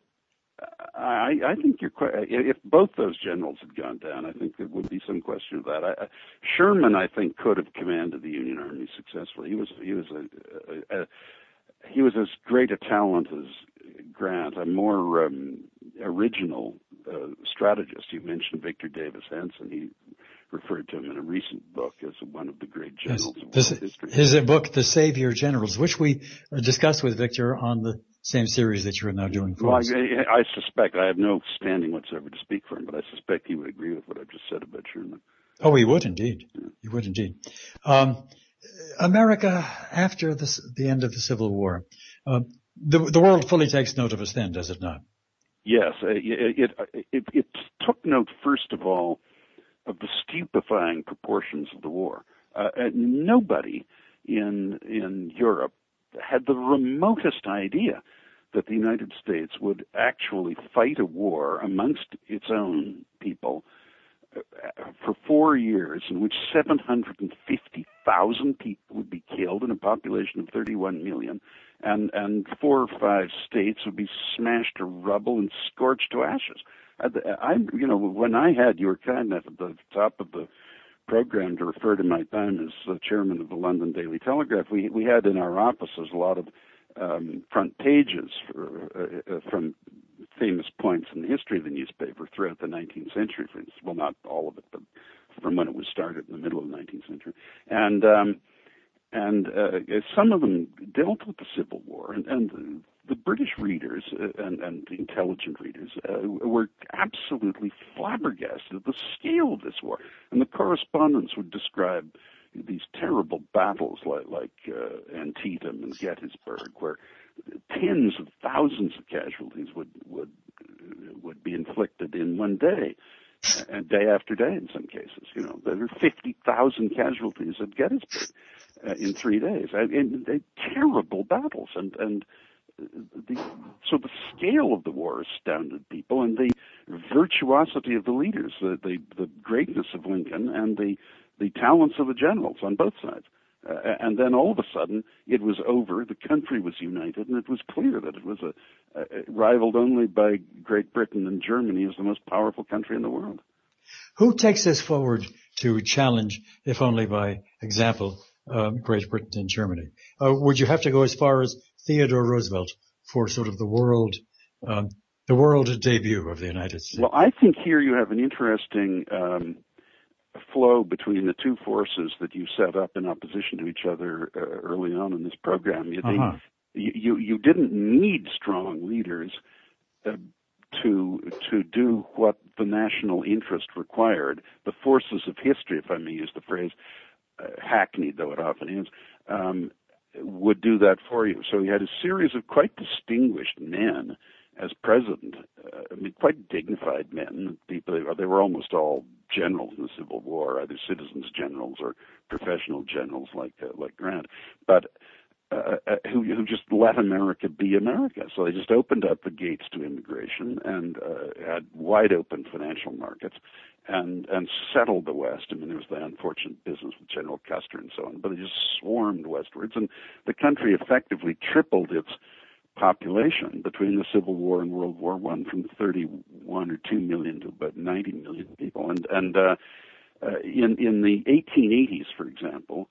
I, I think you're quite, if both those generals had gone down, I think there would be some question of that. I, Sherman, I think, could have commanded the Union Army successfully. He was he was a, a, a He was as great a talent as Grant, a more um, original uh, strategist. You mentioned Victor Davis Hanson. He referred to him in a recent book as one of the great generals yes. of this, world history. His book, The Savior Generals, which we discussed with Victor on the same series that you're now doing for well, us. I, I suspect, I have no standing whatsoever to speak for him, but I suspect he would agree with what I've just said about Sherman. Oh, he would indeed. Yeah. He would indeed. Um, America, after this, the end of the Civil War, uh, the, the world fully takes note of us then, does it not? Yes. It, it, it, it took note, first of all, of the stupefying proportions of the war. Uh, and nobody in in Europe had the remotest idea that the United States would actually fight a war amongst its own people uh, for four years in which seven hundred fifty thousand people would be killed in a population of thirty-one million, and, and four or five states would be smashed to rubble and scorched to ashes. I, I, you know, when I had your kind enough at the top of the program to refer to my time as uh, chairman of the London Daily Telegraph, we we had in our offices a lot of um, front pages for, uh, uh, from famous points in the history of the newspaper throughout the nineteenth century, for instance. Well, not all of it, but from when it was started in the middle of the nineteenth century. And um, and uh, some of them dealt with the Civil War, and, and the British readers uh, and, and the intelligent readers uh, were absolutely flabbergasted at the scale of this war. And the correspondents would describe these terrible battles like, like uh, Antietam and Gettysburg, where tens of thousands of casualties would would would be inflicted in one day, and day after day in some cases. You know, there were fifty thousand casualties at Gettysburg uh, in three days. And, and, and terrible battles, and and. The, so the scale of the war astounded people, and the virtuosity of the leaders, the, the, the greatness of Lincoln, and the, the talents of the generals on both sides. Uh, and then all of a sudden, it was over, the country was united, and it was clear that it was a, a, rivaled only by Great Britain and Germany as the most powerful country in the world. Who takes this forward to challenge, if only by example, um, Great Britain and Germany? Uh, would you have to go as far as Theodore Roosevelt for sort of the world, um, the world debut of the United States? Well, I think here you have an interesting um, flow between the two forces that you set up in opposition to each other uh, early on in this program. You, uh-huh. they, you, you didn't need strong leaders uh, to to do what the national interest required. The forces of history, if I may use the phrase, uh, hackneyed though it often is, um, would do that for you. So he had a series of quite distinguished men as president. Uh, I mean, quite dignified men. People, they were almost all generals in the Civil War, either citizens generals or professional generals like uh, like Grant, but uh, uh, who, who just let America be America. So they just opened up the gates to immigration and uh, had wide open financial markets, and and settled the West. I mean, there was the unfortunate business with General Custer and so on, but they just swarmed westwards, and the country effectively tripled its population between the Civil War and World War One, from thirty-one or two million to about ninety million people. And and uh, uh, in in the eighteen eighties, for example,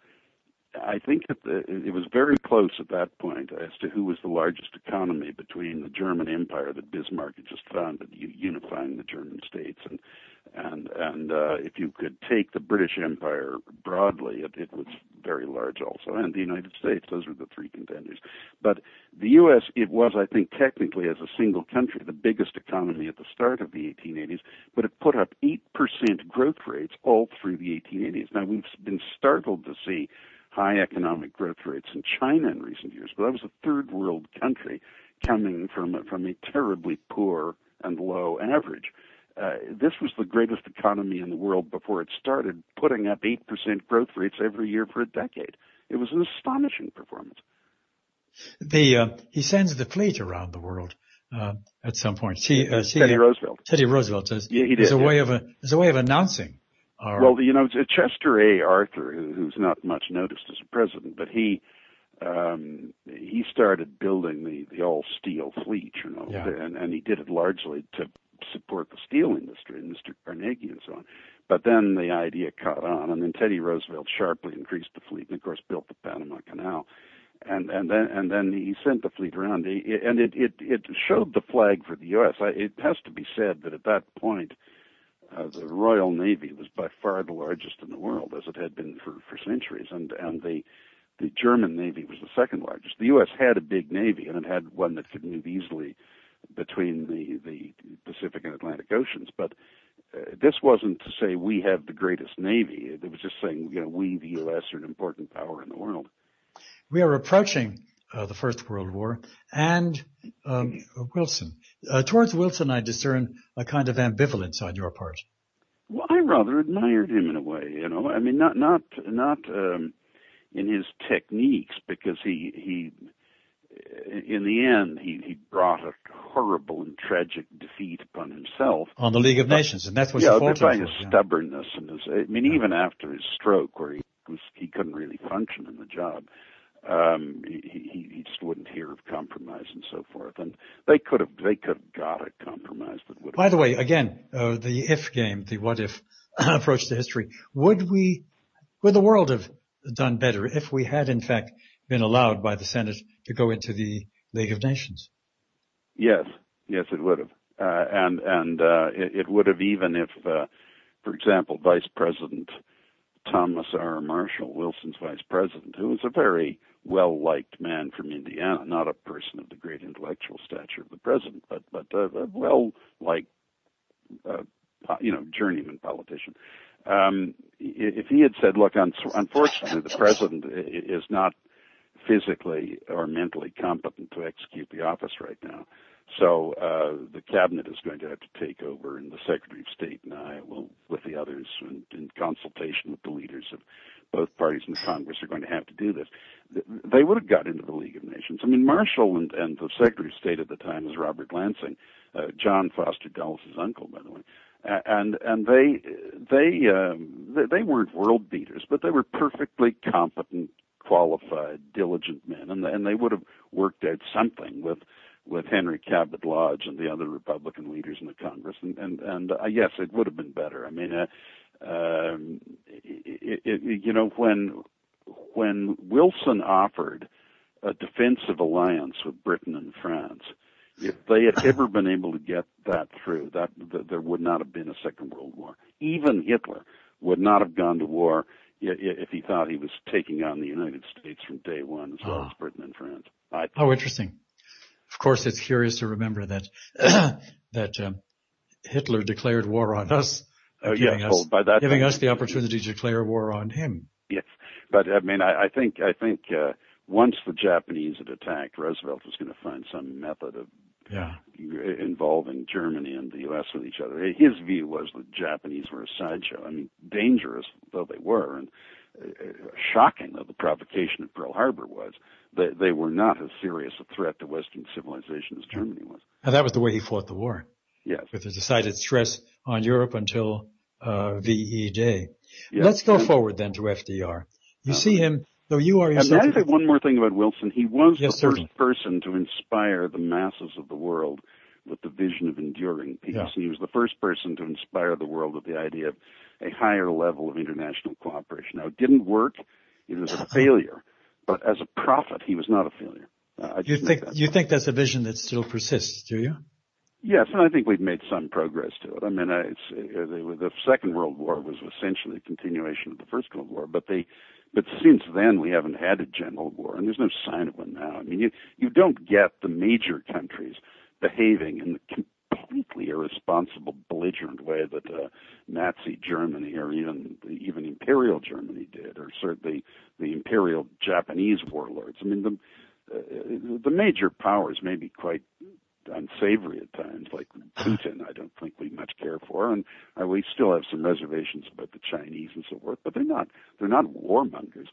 I think that the, it was very close at that point as to who was the largest economy between the German Empire that Bismarck had just founded, unifying the German states, and and and uh, if you could take the British Empire broadly, it, it was very large also, and the United States. Those were the three contenders. But the U S, it was, I think, technically as a single country, the biggest economy at the start of the eighteen eighties, but it put up eight percent growth rates all through the eighteen eighties. Now, we've been startled to see high economic growth rates in China in recent years, but that was a third world country coming from from a terribly poor and low average. Uh, this was the greatest economy in the world before it started, putting up eight percent growth rates every year for a decade. It was an astonishing performance. The uh, he sends the fleet around the world uh, at some point. See, uh, see, Teddy uh, Roosevelt. Teddy Roosevelt says, yeah, he did, as a yeah. way of a as a way of announcing. Our... Well, you know, Chester A. Arthur, who, who's not much noticed as a president, but he um, he started building the, the all-steel fleet, you know, yeah. and, and he did it largely to support the steel industry, and Mister Carnegie and so on. But then the idea caught on, and then Teddy Roosevelt sharply increased the fleet, and of course built the Panama Canal, and and then and then he sent the fleet around, he, and it, it it showed the flag for the U S. I, it has to be said that at that point, Uh, the Royal Navy was by far the largest in the world, as it had been for, for centuries, and and the the German Navy was the second largest. The U S had a big Navy, and it had one that could move easily between the, the Pacific and Atlantic Oceans. But uh, this wasn't to say we have the greatest Navy. It was just saying, you know, we, the U S, are an important power in the world. We are approaching uh, the First World War and um, Wilson. Uh, towards Wilson, I discern a kind of ambivalence on your part. Well, I rather admired him in a way, you know. I mean, not not not um, in his techniques, because he he in the end he he brought a horrible and tragic defeat upon himself on the League of but, Nations, and that's what yeah, he fought by for. his Yeah. stubbornness and his. I mean, yeah. even after his stroke, where he was he couldn't really function in the job. Um, he, he, he just wouldn't hear of compromise and so forth, and they could have they could have got a compromise that would. By the way, again, uh, the if game, the what if approach to history. Would we, would the world have done better if we had in fact been allowed by the Senate to go into the League of Nations? Yes, yes, it would have, uh, and and uh, it, it would have even if, uh, for example, Vice President Thomas R. Marshall, Wilson's vice president, who was a very well-liked man from Indiana, not a person of the great intellectual stature of the president, but but a, a well-liked, uh, you know, journeyman politician. Um, if he had said, "Look, un- unfortunately, the president is not physically or mentally competent to execute the office right now, so uh, the cabinet is going to have to take over, and the Secretary of State and I will, with the others, in, in consultation with the leaders of both parties in the Congress, are going to have to do this." They would have got into the League of Nations. I mean, Marshall and, and the Secretary of State at the time was Robert Lansing, uh, John Foster Dulles' uncle, by the way, uh, and and they they um, they weren't world beaters, but they were perfectly competent, qualified, diligent men, and and they would have worked out something with. with Henry Cabot Lodge and the other Republican leaders in the Congress, and and, and uh, yes, it would have been better. I mean, uh, um, it, it, you know, when when Wilson offered a defensive alliance with Britain and France, if they had ever been able to get that through, that, that there would not have been a Second World War. Even Hitler would not have gone to war if he thought he was taking on the United States from day one, as well oh. as Britain and France. I oh, interesting. Of course, it's curious to remember that that um, Hitler declared war on us, uh, uh, giving, yes, us, well, by that giving time, us the opportunity to declare war on him. Yes, but I mean, I, I think I think uh, once the Japanese had attacked, Roosevelt was going to find some method of yeah. involving Germany and the U S with each other. His view was that the Japanese were a sideshow. I mean, dangerous though they were, and uh, shocking though the provocation at Pearl Harbor was. They, they were not as serious a threat to Western civilization as Germany was. And that was the way he fought the war. Yes. With a decided stress on Europe until uh, V E Day. Yes. Let's go and, forward then to F D R. You uh, see him, though you are yourself... And may I say one more thing about Wilson? He was yes, the certainly. first person to inspire the masses of the world with the vision of enduring peace. Yeah. And he was the first person to inspire the world with the idea of a higher level of international cooperation. Now, it didn't work. It was a failure. But as a prophet, he was not a failure. Uh, you think you think that's a vision that still persists, do you? Yes, and I think we've made some progress to it. I mean, uh, it's, uh, the, the Second World War was essentially a continuation of the First World War, but they, but since then we haven't had a general war, and there's no sign of one now. I mean, you you don't get the major countries behaving in the completely irresponsible, belligerent way that uh, Nazi Germany or even even Imperial Germany did, or certainly the Imperial Japanese warlords. I mean, the uh, the major powers may be quite unsavory at times, like Putin. I don't think we much care for, and uh, we still have some reservations about the Chinese and so forth. But they're not they're not warmongers.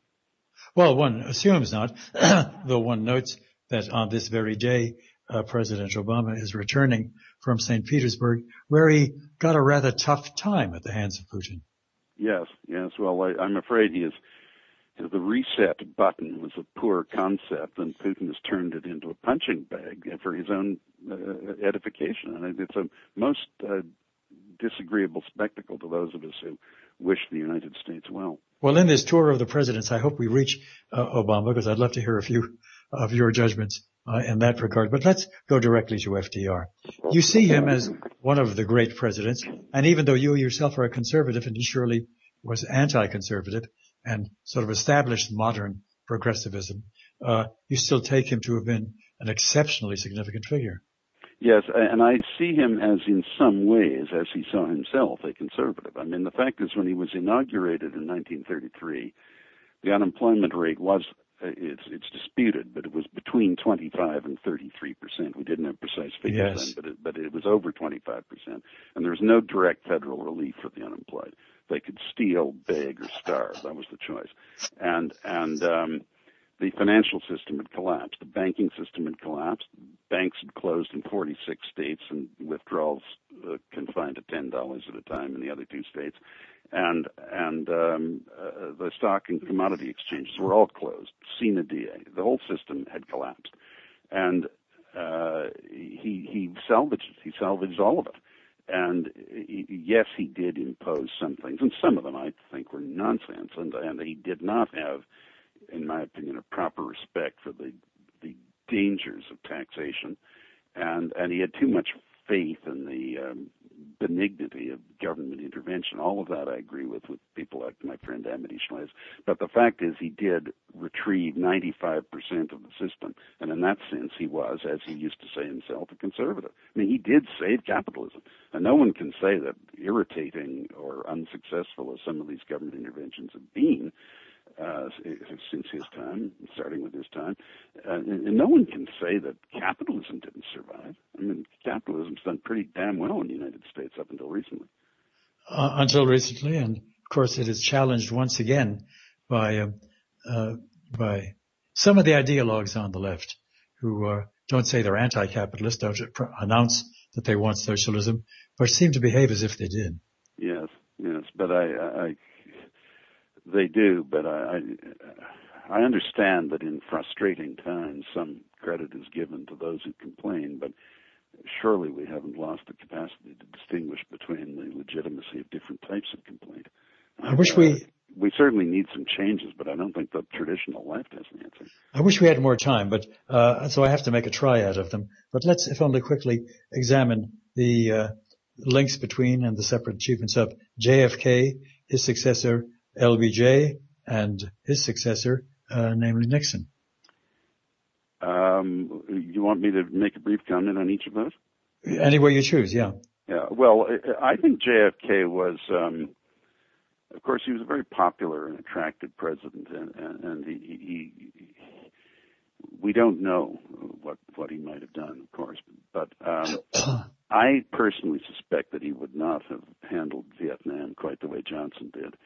Well, one assumes not, though one notes that on this very day, uh, President Obama is returning from Saint Petersburg, where he got a rather tough time at the hands of Putin. Yes, yes. Well, I, I'm afraid he is. The reset button was a poor concept, and Putin has turned it into a punching bag for his own uh, edification. And it's a most uh, disagreeable spectacle to those of us who wish the United States well. Well, in this tour of the presidents, I hope we reach uh, Obama, because I'd love to hear a few of your judgments uh, in that regard. But let's go directly to F D R. You see him as one of the great presidents, and even though you yourself are a conservative, and he surely was anti-conservative, and sort of established modern progressivism, uh, you still take him to have been an exceptionally significant figure. Yes, and I see him as, in some ways, as he saw himself, a conservative. I mean, the fact is, when he was inaugurated in nineteen thirty-three, the unemployment rate was it's it's disputed, but it was between twenty-five and thirty-three percent. We didn't have precise figures Yes. then, but it, but it was over twenty-five percent. And there was no direct federal relief for the unemployed. They could steal, beg, or starve. That was the choice. And and um, the financial system had collapsed. The banking system had collapsed. Banks had closed in forty-six states, and withdrawals uh, confined to ten dollars at a time in the other two states. And and um, uh, the stock and commodity exchanges were all closed. Sine die. The whole system had collapsed. And uh, he he salvaged he salvaged all of it. And he, yes, he did impose some things, and some of them I think were nonsense. And and he did not have, in my opinion, a proper respect for the the dangers of taxation, and and he had too much faith in the um, benignity of government intervention. All of that I agree with with people like my friend Amity Schleiss. But the fact is, he did retrieve ninety-five percent of the system, and in that sense, he was, as he used to say himself, a conservative. I mean, he did save capitalism, and no one can say that, irritating or unsuccessful as some of these government interventions have been, Uh, since his time, starting with his time, uh, and no one can say that capitalism didn't survive. I mean, capitalism's done pretty damn well in the United States up until recently. Uh, until recently, and of course it is challenged once again by uh, uh, by some of the ideologues on the left who uh, don't say they're anti-capitalist, don't announce that they want socialism, but seem to behave as if they did. Yes, yes, but I, I they do, but I, I understand that in frustrating times, some credit is given to those who complain, but surely we haven't lost the capacity to distinguish between the legitimacy of different types of complaint. I wish uh, we... We certainly need some changes, but I don't think the traditional left has an answer. I wish we had more time, but uh, so I have to make a try out of them. But let's, if only quickly, examine the uh, links between and the separate achievements of J F K, his successor, L B J, and his successor, uh, namely Nixon. Um, you want me to make a brief comment on each of those? Any way you choose, yeah. Yeah. Well, I think J F K was, um, of course, he was a very popular and attractive president, and, and, and he, he, we don't know what what he might have done, of course, but um, I personally suspect that he would not have handled Vietnam quite the way Johnson did.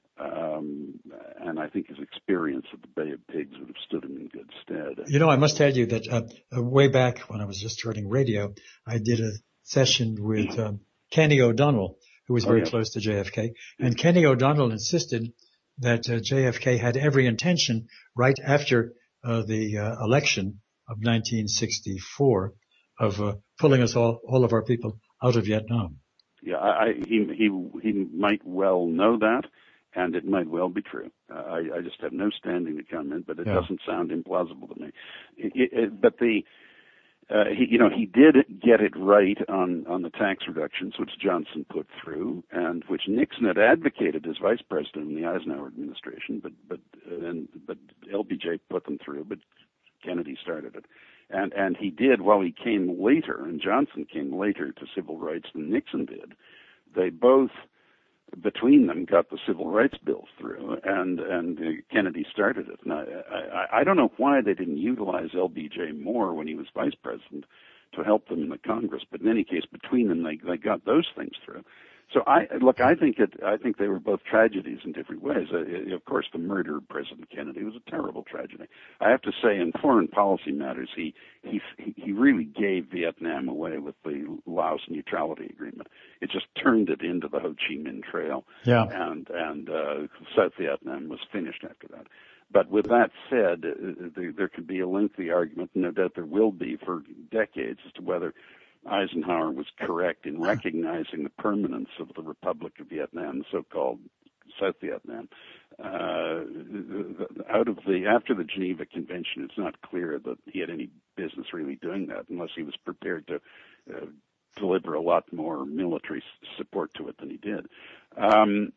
Um, and I think his experience at the Bay of Pigs would have stood him in good stead. You know, I must tell you that uh, uh, way back when I was just starting radio, I did a session with um, Kenny O'Donnell, who was very oh, yeah. close to J F K. And Kenny O'Donnell insisted that uh, J F K had every intention right after uh, the uh, election of nineteen sixty-four of uh, pulling us all, all of our people out of Vietnam. Yeah, I, he, he, he might well know that. And it might well be true. Uh, I, I just have no standing to comment, but it yeah. doesn't sound implausible to me. It, it, but the, uh, he, you know, he did get it right on, on the tax reductions, which Johnson put through, and which Nixon had advocated as vice president in the Eisenhower administration, but but and, but L B J put them through, but Kennedy started it. And and he did, while he came later, and Johnson came later to civil rights than Nixon did, they both, between them, got the civil rights bills through, and and uh, Kennedy started it. And I, I I don't know why they didn't utilize L B J more when he was vice president to help them in the Congress. But in any case, between them, they they got those things through. So I look, I think it. I think they were both tragedies in different ways. Uh, of course, the murder of President Kennedy was a terrible tragedy. I have to say, in foreign policy matters, he he he really gave Vietnam away with the Laos Neutrality Agreement. It just turned it into the Ho Chi Minh Trail. Yeah. And and uh, South Vietnam was finished after that. But with that said, uh, there, there could be a lengthy argument, and no doubt there will be for decades, as to whether Eisenhower was correct in recognizing the permanence of the Republic of Vietnam, the so-called South Vietnam. Uh, out of the after the Geneva Convention, it's not clear that he had any business really doing that, unless he was prepared to uh, deliver a lot more military support to it than he did. Um,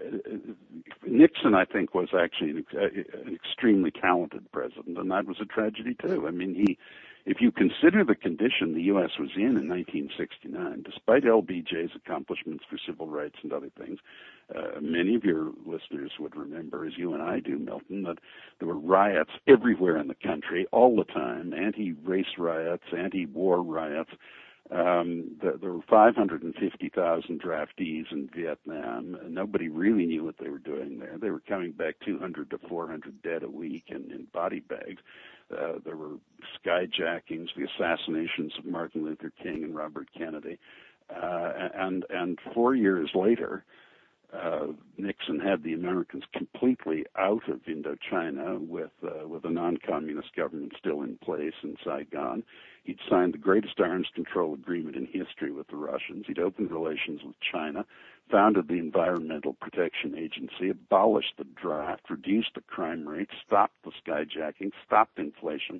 Nixon, I think, was actually an, an extremely talented president, and that was a tragedy too. I mean, he. if you consider the condition the U S was in in nineteen sixty-nine, despite L B J's accomplishments for civil rights and other things, uh, many of your listeners would remember, as you and I do, Milton, that there were riots everywhere in the country all the time, anti-race riots, anti-war riots. Um, the, there were five hundred fifty thousand draftees in Vietnam. Nobody really knew what they were doing there. They were coming back two hundred to four hundred dead a week in, in body bags. Uh, there were skyjackings, the assassinations of Martin Luther King and Robert Kennedy. Uh, and, and four years later, uh, Nixon had the Americans completely out of Indochina with, uh, with a non-communist government still in place in Saigon. He'd signed the greatest arms control agreement in history with the Russians. He'd opened relations with China, founded the Environmental Protection Agency, abolished the draft, reduced the crime rate, stopped the skyjacking, stopped inflation.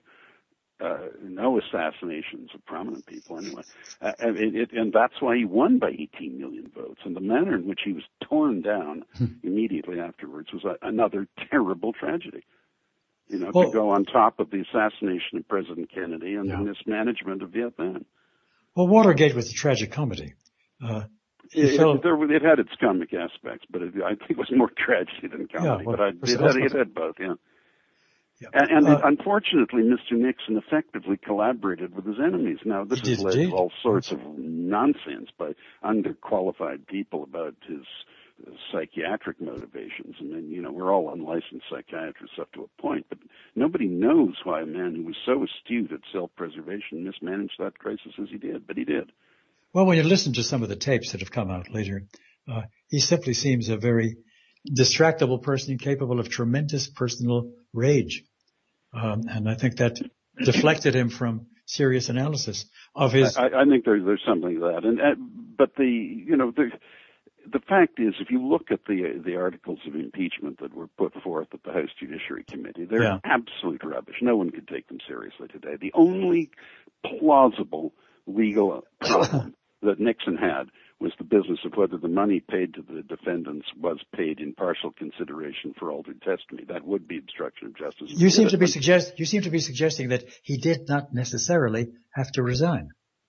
Uh, no assassinations of prominent people anyway. Uh, and, it, and that's why he won by eighteen million votes. And the manner in which he was torn down immediately afterwards was a, another terrible tragedy. You know, well, to go on top of the assassination of President Kennedy and yeah. the mismanagement of Vietnam. Well, Watergate was a tragic comedy. Uh, it, felt... it, there, it had its comic aspects, but it, I think it was more tragedy than comedy. Yeah, well, but I, it, had, it had both, yeah. yeah. And, and uh, unfortunately, Mister Nixon effectively collaborated with his enemies. Now, this has led to all sorts of nonsense by underqualified people about his psychiatric motivations. I mean, you know, we're all unlicensed psychiatrists up to a point, but nobody knows why a man who was so astute at self-preservation mismanaged that crisis as he did, but he did. Well, when you listen to some of the tapes that have come out later, uh, he simply seems a very distractible person capable of tremendous personal rage. Um, and I think that deflected him from serious analysis of his... I, I think there's, there's something to that. And, uh, but the, you know, the, The fact is, if you look at the the articles of impeachment that were put forth at the House Judiciary Committee, they're yeah. absolute rubbish. No one could take them seriously today. The only plausible legal problem that Nixon had was the business of whether the money paid to the defendants was paid in partial consideration for altered testimony. That would be obstruction of justice. You seem to be suggest you seem to be suggesting that he did not necessarily have to resign.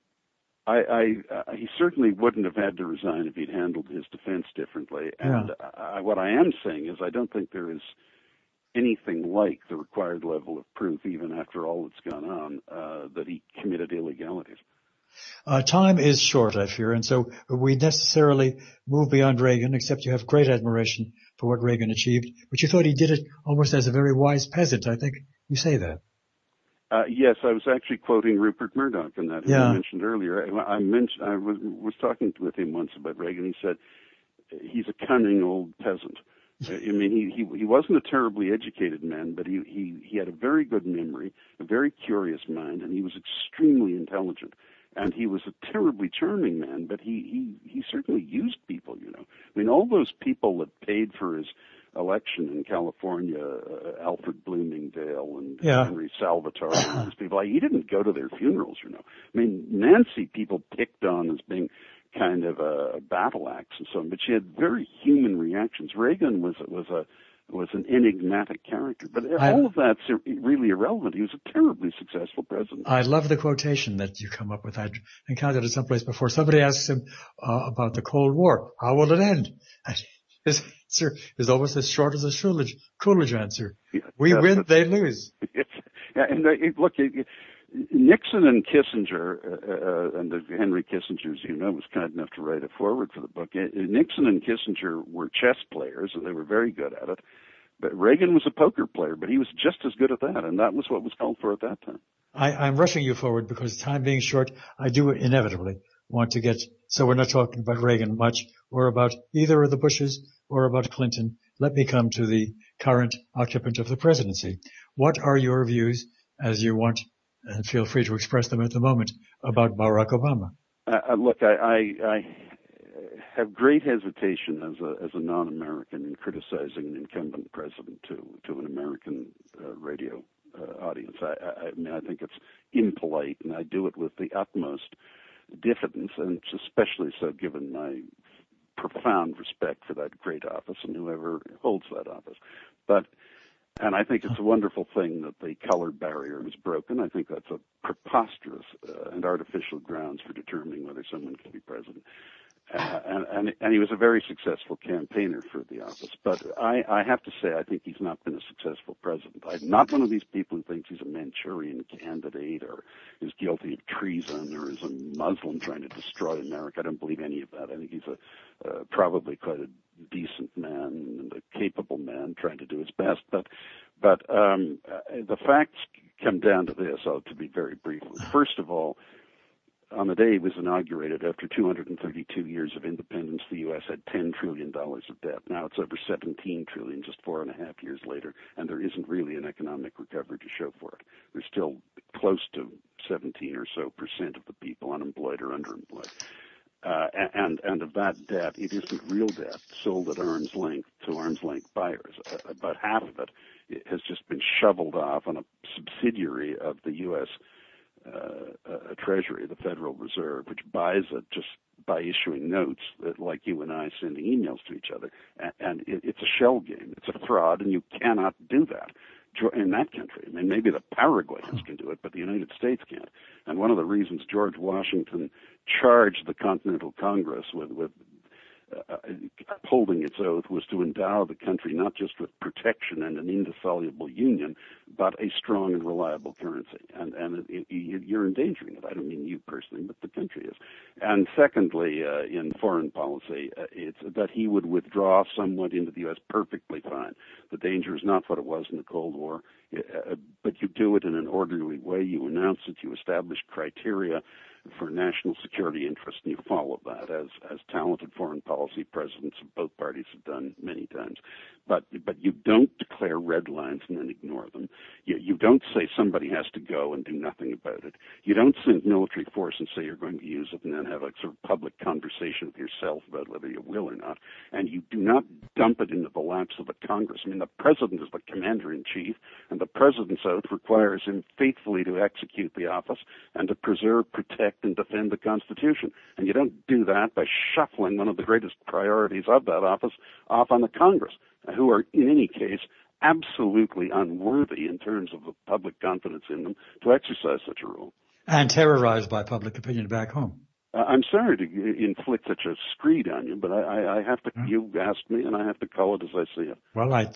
I, I uh, he certainly wouldn't have had to resign if he'd handled his defense differently. And yeah. I, what I am saying is I don't think there is anything like the required level of proof, even after all that's gone on, uh, that he committed illegalities. Uh, time is short, I fear, and so we necessarily move beyond Reagan, except you have great admiration for what Reagan achieved. But you thought he did it almost as a very wise peasant. I think you say that. Uh, yes, I was actually quoting Rupert Murdoch in that, who yeah. I mentioned earlier. I, I mentioned I was was talking with him once about Reagan. He said he's a cunning old peasant. I mean, he, he he wasn't a terribly educated man, but he he he had a very good memory, a very curious mind, and he was extremely intelligent. And he was a terribly charming man, but he he he certainly used people. You know, I mean, all those people that paid for his election in California, uh, Alfred Bloomingdale and yeah. Henry Salvatore and these people, he didn't go to their funerals, you know. I mean, Nancy people picked on as being kind of a battle axe and so on, but she had very human reactions. Reagan was was a was an enigmatic character, but I, all of that's really irrelevant. He was a terribly successful president. I love the quotation that you come up with. I encountered it someplace before. Somebody asks him uh, about the Cold War. How will it end? And his answer is almost as short as a Coolidge, Coolidge answer. Yeah, we win, they lose. Yeah, and they, look, it, Nixon and Kissinger, uh, uh, and Henry Kissinger, as you know, was kind enough to write a foreword for the book. Nixon and Kissinger were chess players, and they were very good at it. But Reagan was a poker player, but he was just as good at that, and that was what was called for at that time. I, I'm rushing you forward because time being short, I do inevitably want to get, so we're not talking about Reagan much, or about either of the Bushes, or about Clinton. Let me come to the current occupant of the presidency. What are your views, as you want, and feel free to express them at the moment, about Barack Obama? Uh, look, I, I, I have great hesitation as a as a non-American in criticizing an incumbent president to to an American uh, radio uh, audience. I, I, I mean, I think it's impolite, and I do it with the utmost diffidence, and especially so given my profound respect for that great office and whoever holds that office. But And I think it's a wonderful thing that the color barrier was broken. I think that's a preposterous uh, and artificial grounds for determining whether someone can be president. Uh, and, and, and he was a very successful campaigner for the office. But I, I have to say, I think he's not been a successful president. I'm not one of these people who thinks he's a Manchurian candidate or is guilty of treason or is a Muslim trying to destroy America. I don't believe any of that. I think he's a uh, probably quite a decent man and a capable man trying to do his best. But but um, uh, the facts come down to this, uh, to be very brief. First of all, on the day it was inaugurated, after two hundred thirty-two years of independence, the U S had ten trillion dollars of debt. Now it's over seventeen trillion dollars just four and a half years later, and there isn't really an economic recovery to show for it. There's still close to seventeen or so percent of the people unemployed or underemployed. Uh, and, and of that debt, it isn't real debt sold at arm's length to arm's length buyers. Uh, about half of it, it has just been shoveled off on a subsidiary of the U S Uh, a Treasury, the Federal Reserve, which buys it just by issuing notes that, like you and I sending emails to each other. And, and it, it's a shell game. It's a fraud, and you cannot do that in that country. I mean, maybe the Paraguayans can do it, but the United States can't. And one of the reasons George Washington charged the Continental Congress with, with Uh, upholding its oath was to endow the country not just with protection and an indissoluble union, but a strong and reliable currency. And, and it, it, you're endangering it. I don't mean you personally, but the country is. And secondly, uh, in foreign policy, uh, it's that he would withdraw somewhat into the U S perfectly fine. The danger is not what it was in the Cold War, uh, but you do it in an orderly way. You announce it. You establish criteria for national security interest, and you follow that, as as talented foreign policy presidents of both parties have done many times. But but you don't declare red lines and then ignore them. You you don't say somebody has to go and do nothing about it. You don't send military force and say you're going to use it and then have a sort of public conversation with yourself about whether you will or not. And you do not dump it into the laps of the Congress. I mean, the president is the commander-in-chief, and the president's oath requires him faithfully to execute the office and to preserve, protect, and defend the Constitution. And you don't do that by shuffling one of the greatest priorities of that office off on the Congress, who are, in any case, absolutely unworthy in terms of the public confidence in them to exercise such a role. And terrorized by public opinion back home. Uh, I'm sorry to inflict such a screed on you, but I, I, I have to, hmm. you asked me, and I have to call it as I see it. Well, I...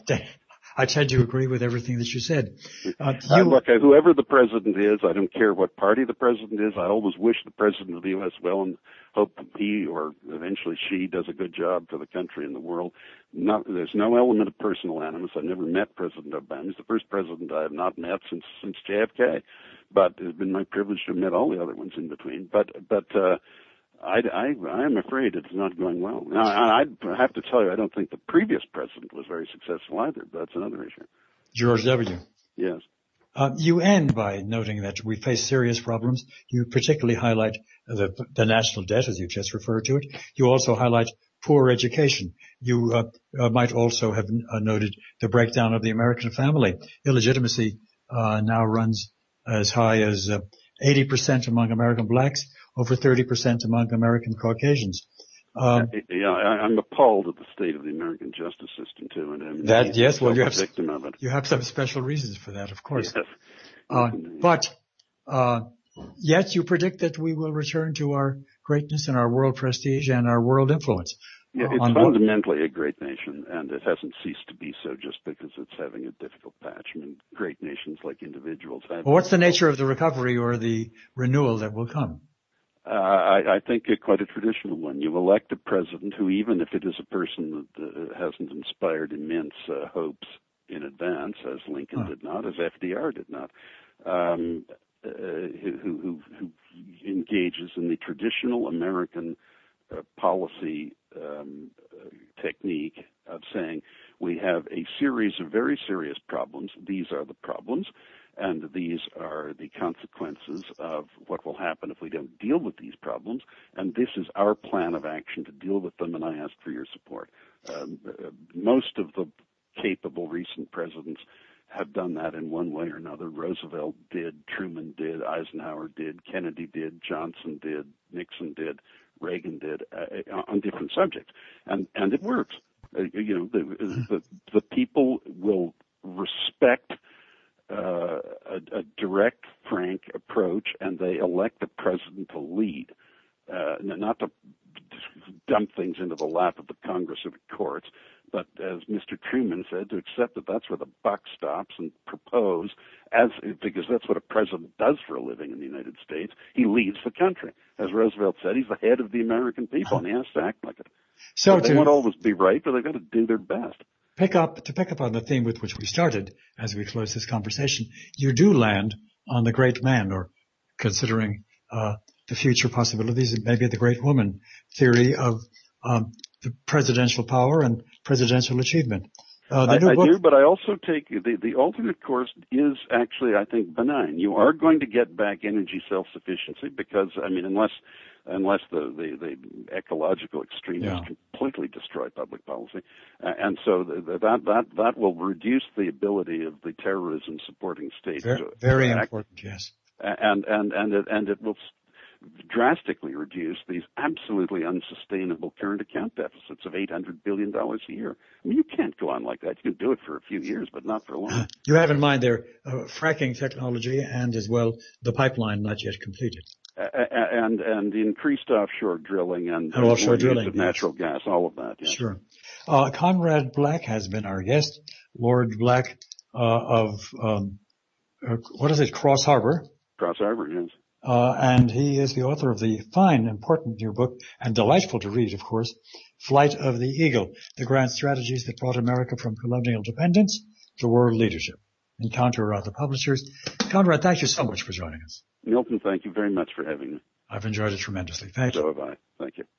I tend to agree with everything that you said. Uh, you, uh, look, whoever the president is, I don't care what party the president is. I always wish the president of the U S well and hope he or eventually she does a good job for the country and the world. Not, there's no element of personal animus. I've never met President Obama. He's the first president I have not met since since J F K. But it's been my privilege to have met all the other ones in between. But but uh, I, I, I am afraid it's not going well. Now, I have to tell you, I don't think the previous president was very successful either, but that's another issue. George W. Yes. Uh, you end by noting that we face serious problems. You particularly highlight the, the national debt, as you just referred to it. You also highlight poor education. You uh, uh, might also have uh, noted the breakdown of the American family. Illegitimacy uh, now runs as high as uh, eighty percent among American blacks, over thirty percent among American Caucasians. Um, yeah, I, I'm appalled at the state of the American justice system too, and I'm that yes, well, you have victim of it. You have some special reasons for that, of course. Yes. Uh, but uh, yet, you predict that we will return to our greatness and our world prestige and our world influence. Yeah, it's fundamentally a great nation, and it hasn't ceased to be so just because it's having a difficult patch. I mean, great nations like individuals have. Well, what's the nature of the recovery or the renewal that will come? Uh, I, I think uh, quite a traditional one. You elect a president who, even if it is a person that uh, hasn't inspired immense uh, hopes in advance, as Lincoln huh. did not, as F D R did not, um, uh, who, who, who engages in the traditional American uh, policy um, uh, technique of saying we have a series of very serious problems. These are the problems. And these are the consequences of what will happen if we don't deal with these problems. And this is our plan of action to deal with them, and I ask for your support. Um, uh, most of the capable recent presidents have done that in one way or another. Roosevelt did, Truman did, Eisenhower did, Kennedy did, Johnson did, Nixon did, Reagan did, uh, on different subjects. And, and it works. Uh, you know, the, the, the people will respect uh, a, a direct, frank approach, and they elect the president to lead, uh, not to dump things into the lap of the Congress or the courts, but as Mister Truman said, to accept that that's where the buck stops and propose, as because that's what a president does for a living in the United States. He leads the country. As Roosevelt said, he's the head of the American people, and he has to act like it. So, so they to won't always be right, but they've got to do their best. Pick up to pick up on the theme with which we started as we close this conversation. You do land on the great man, or considering uh, the future possibilities, maybe the great woman theory of um, the presidential power and presidential achievement. Uh, the I, new I book, do, but I also take the, the alternate course is actually, I think, benign. You are going to get back energy self-sufficiency because, I mean, unless unless the, the, the ecological extremists Yeah. completely destroy public policy. Uh, and so the, that, that, that will reduce the ability of the terrorism supporting states very, to very act. important, yes. And, and, and, it, and it will drastically reduce these absolutely unsustainable current account deficits of eight hundred billion dollars a year. I mean, you can't go on like that. You can do it for a few years, but not for long. You have in mind their uh, fracking technology and as well the pipeline not yet completed. Uh, and and increased offshore drilling and, And offshore use drilling, of natural yes. gas, all of that. Yes. Sure. Uh, Conrad Black has been our guest, Lord Black uh, of, um, uh, what is it, Cross Harbor. Cross Harbor, yes. Uh, and he is the author of the fine, important new book, and delightful to read, of course, Flight of the Eagle, the grand strategies that brought America from colonial dependence to world leadership. Encounter other publishers. Conrad, thank you so much for joining us. Milton, thank you very much for having me. I've enjoyed it tremendously. Thank you. So have I. Thank you.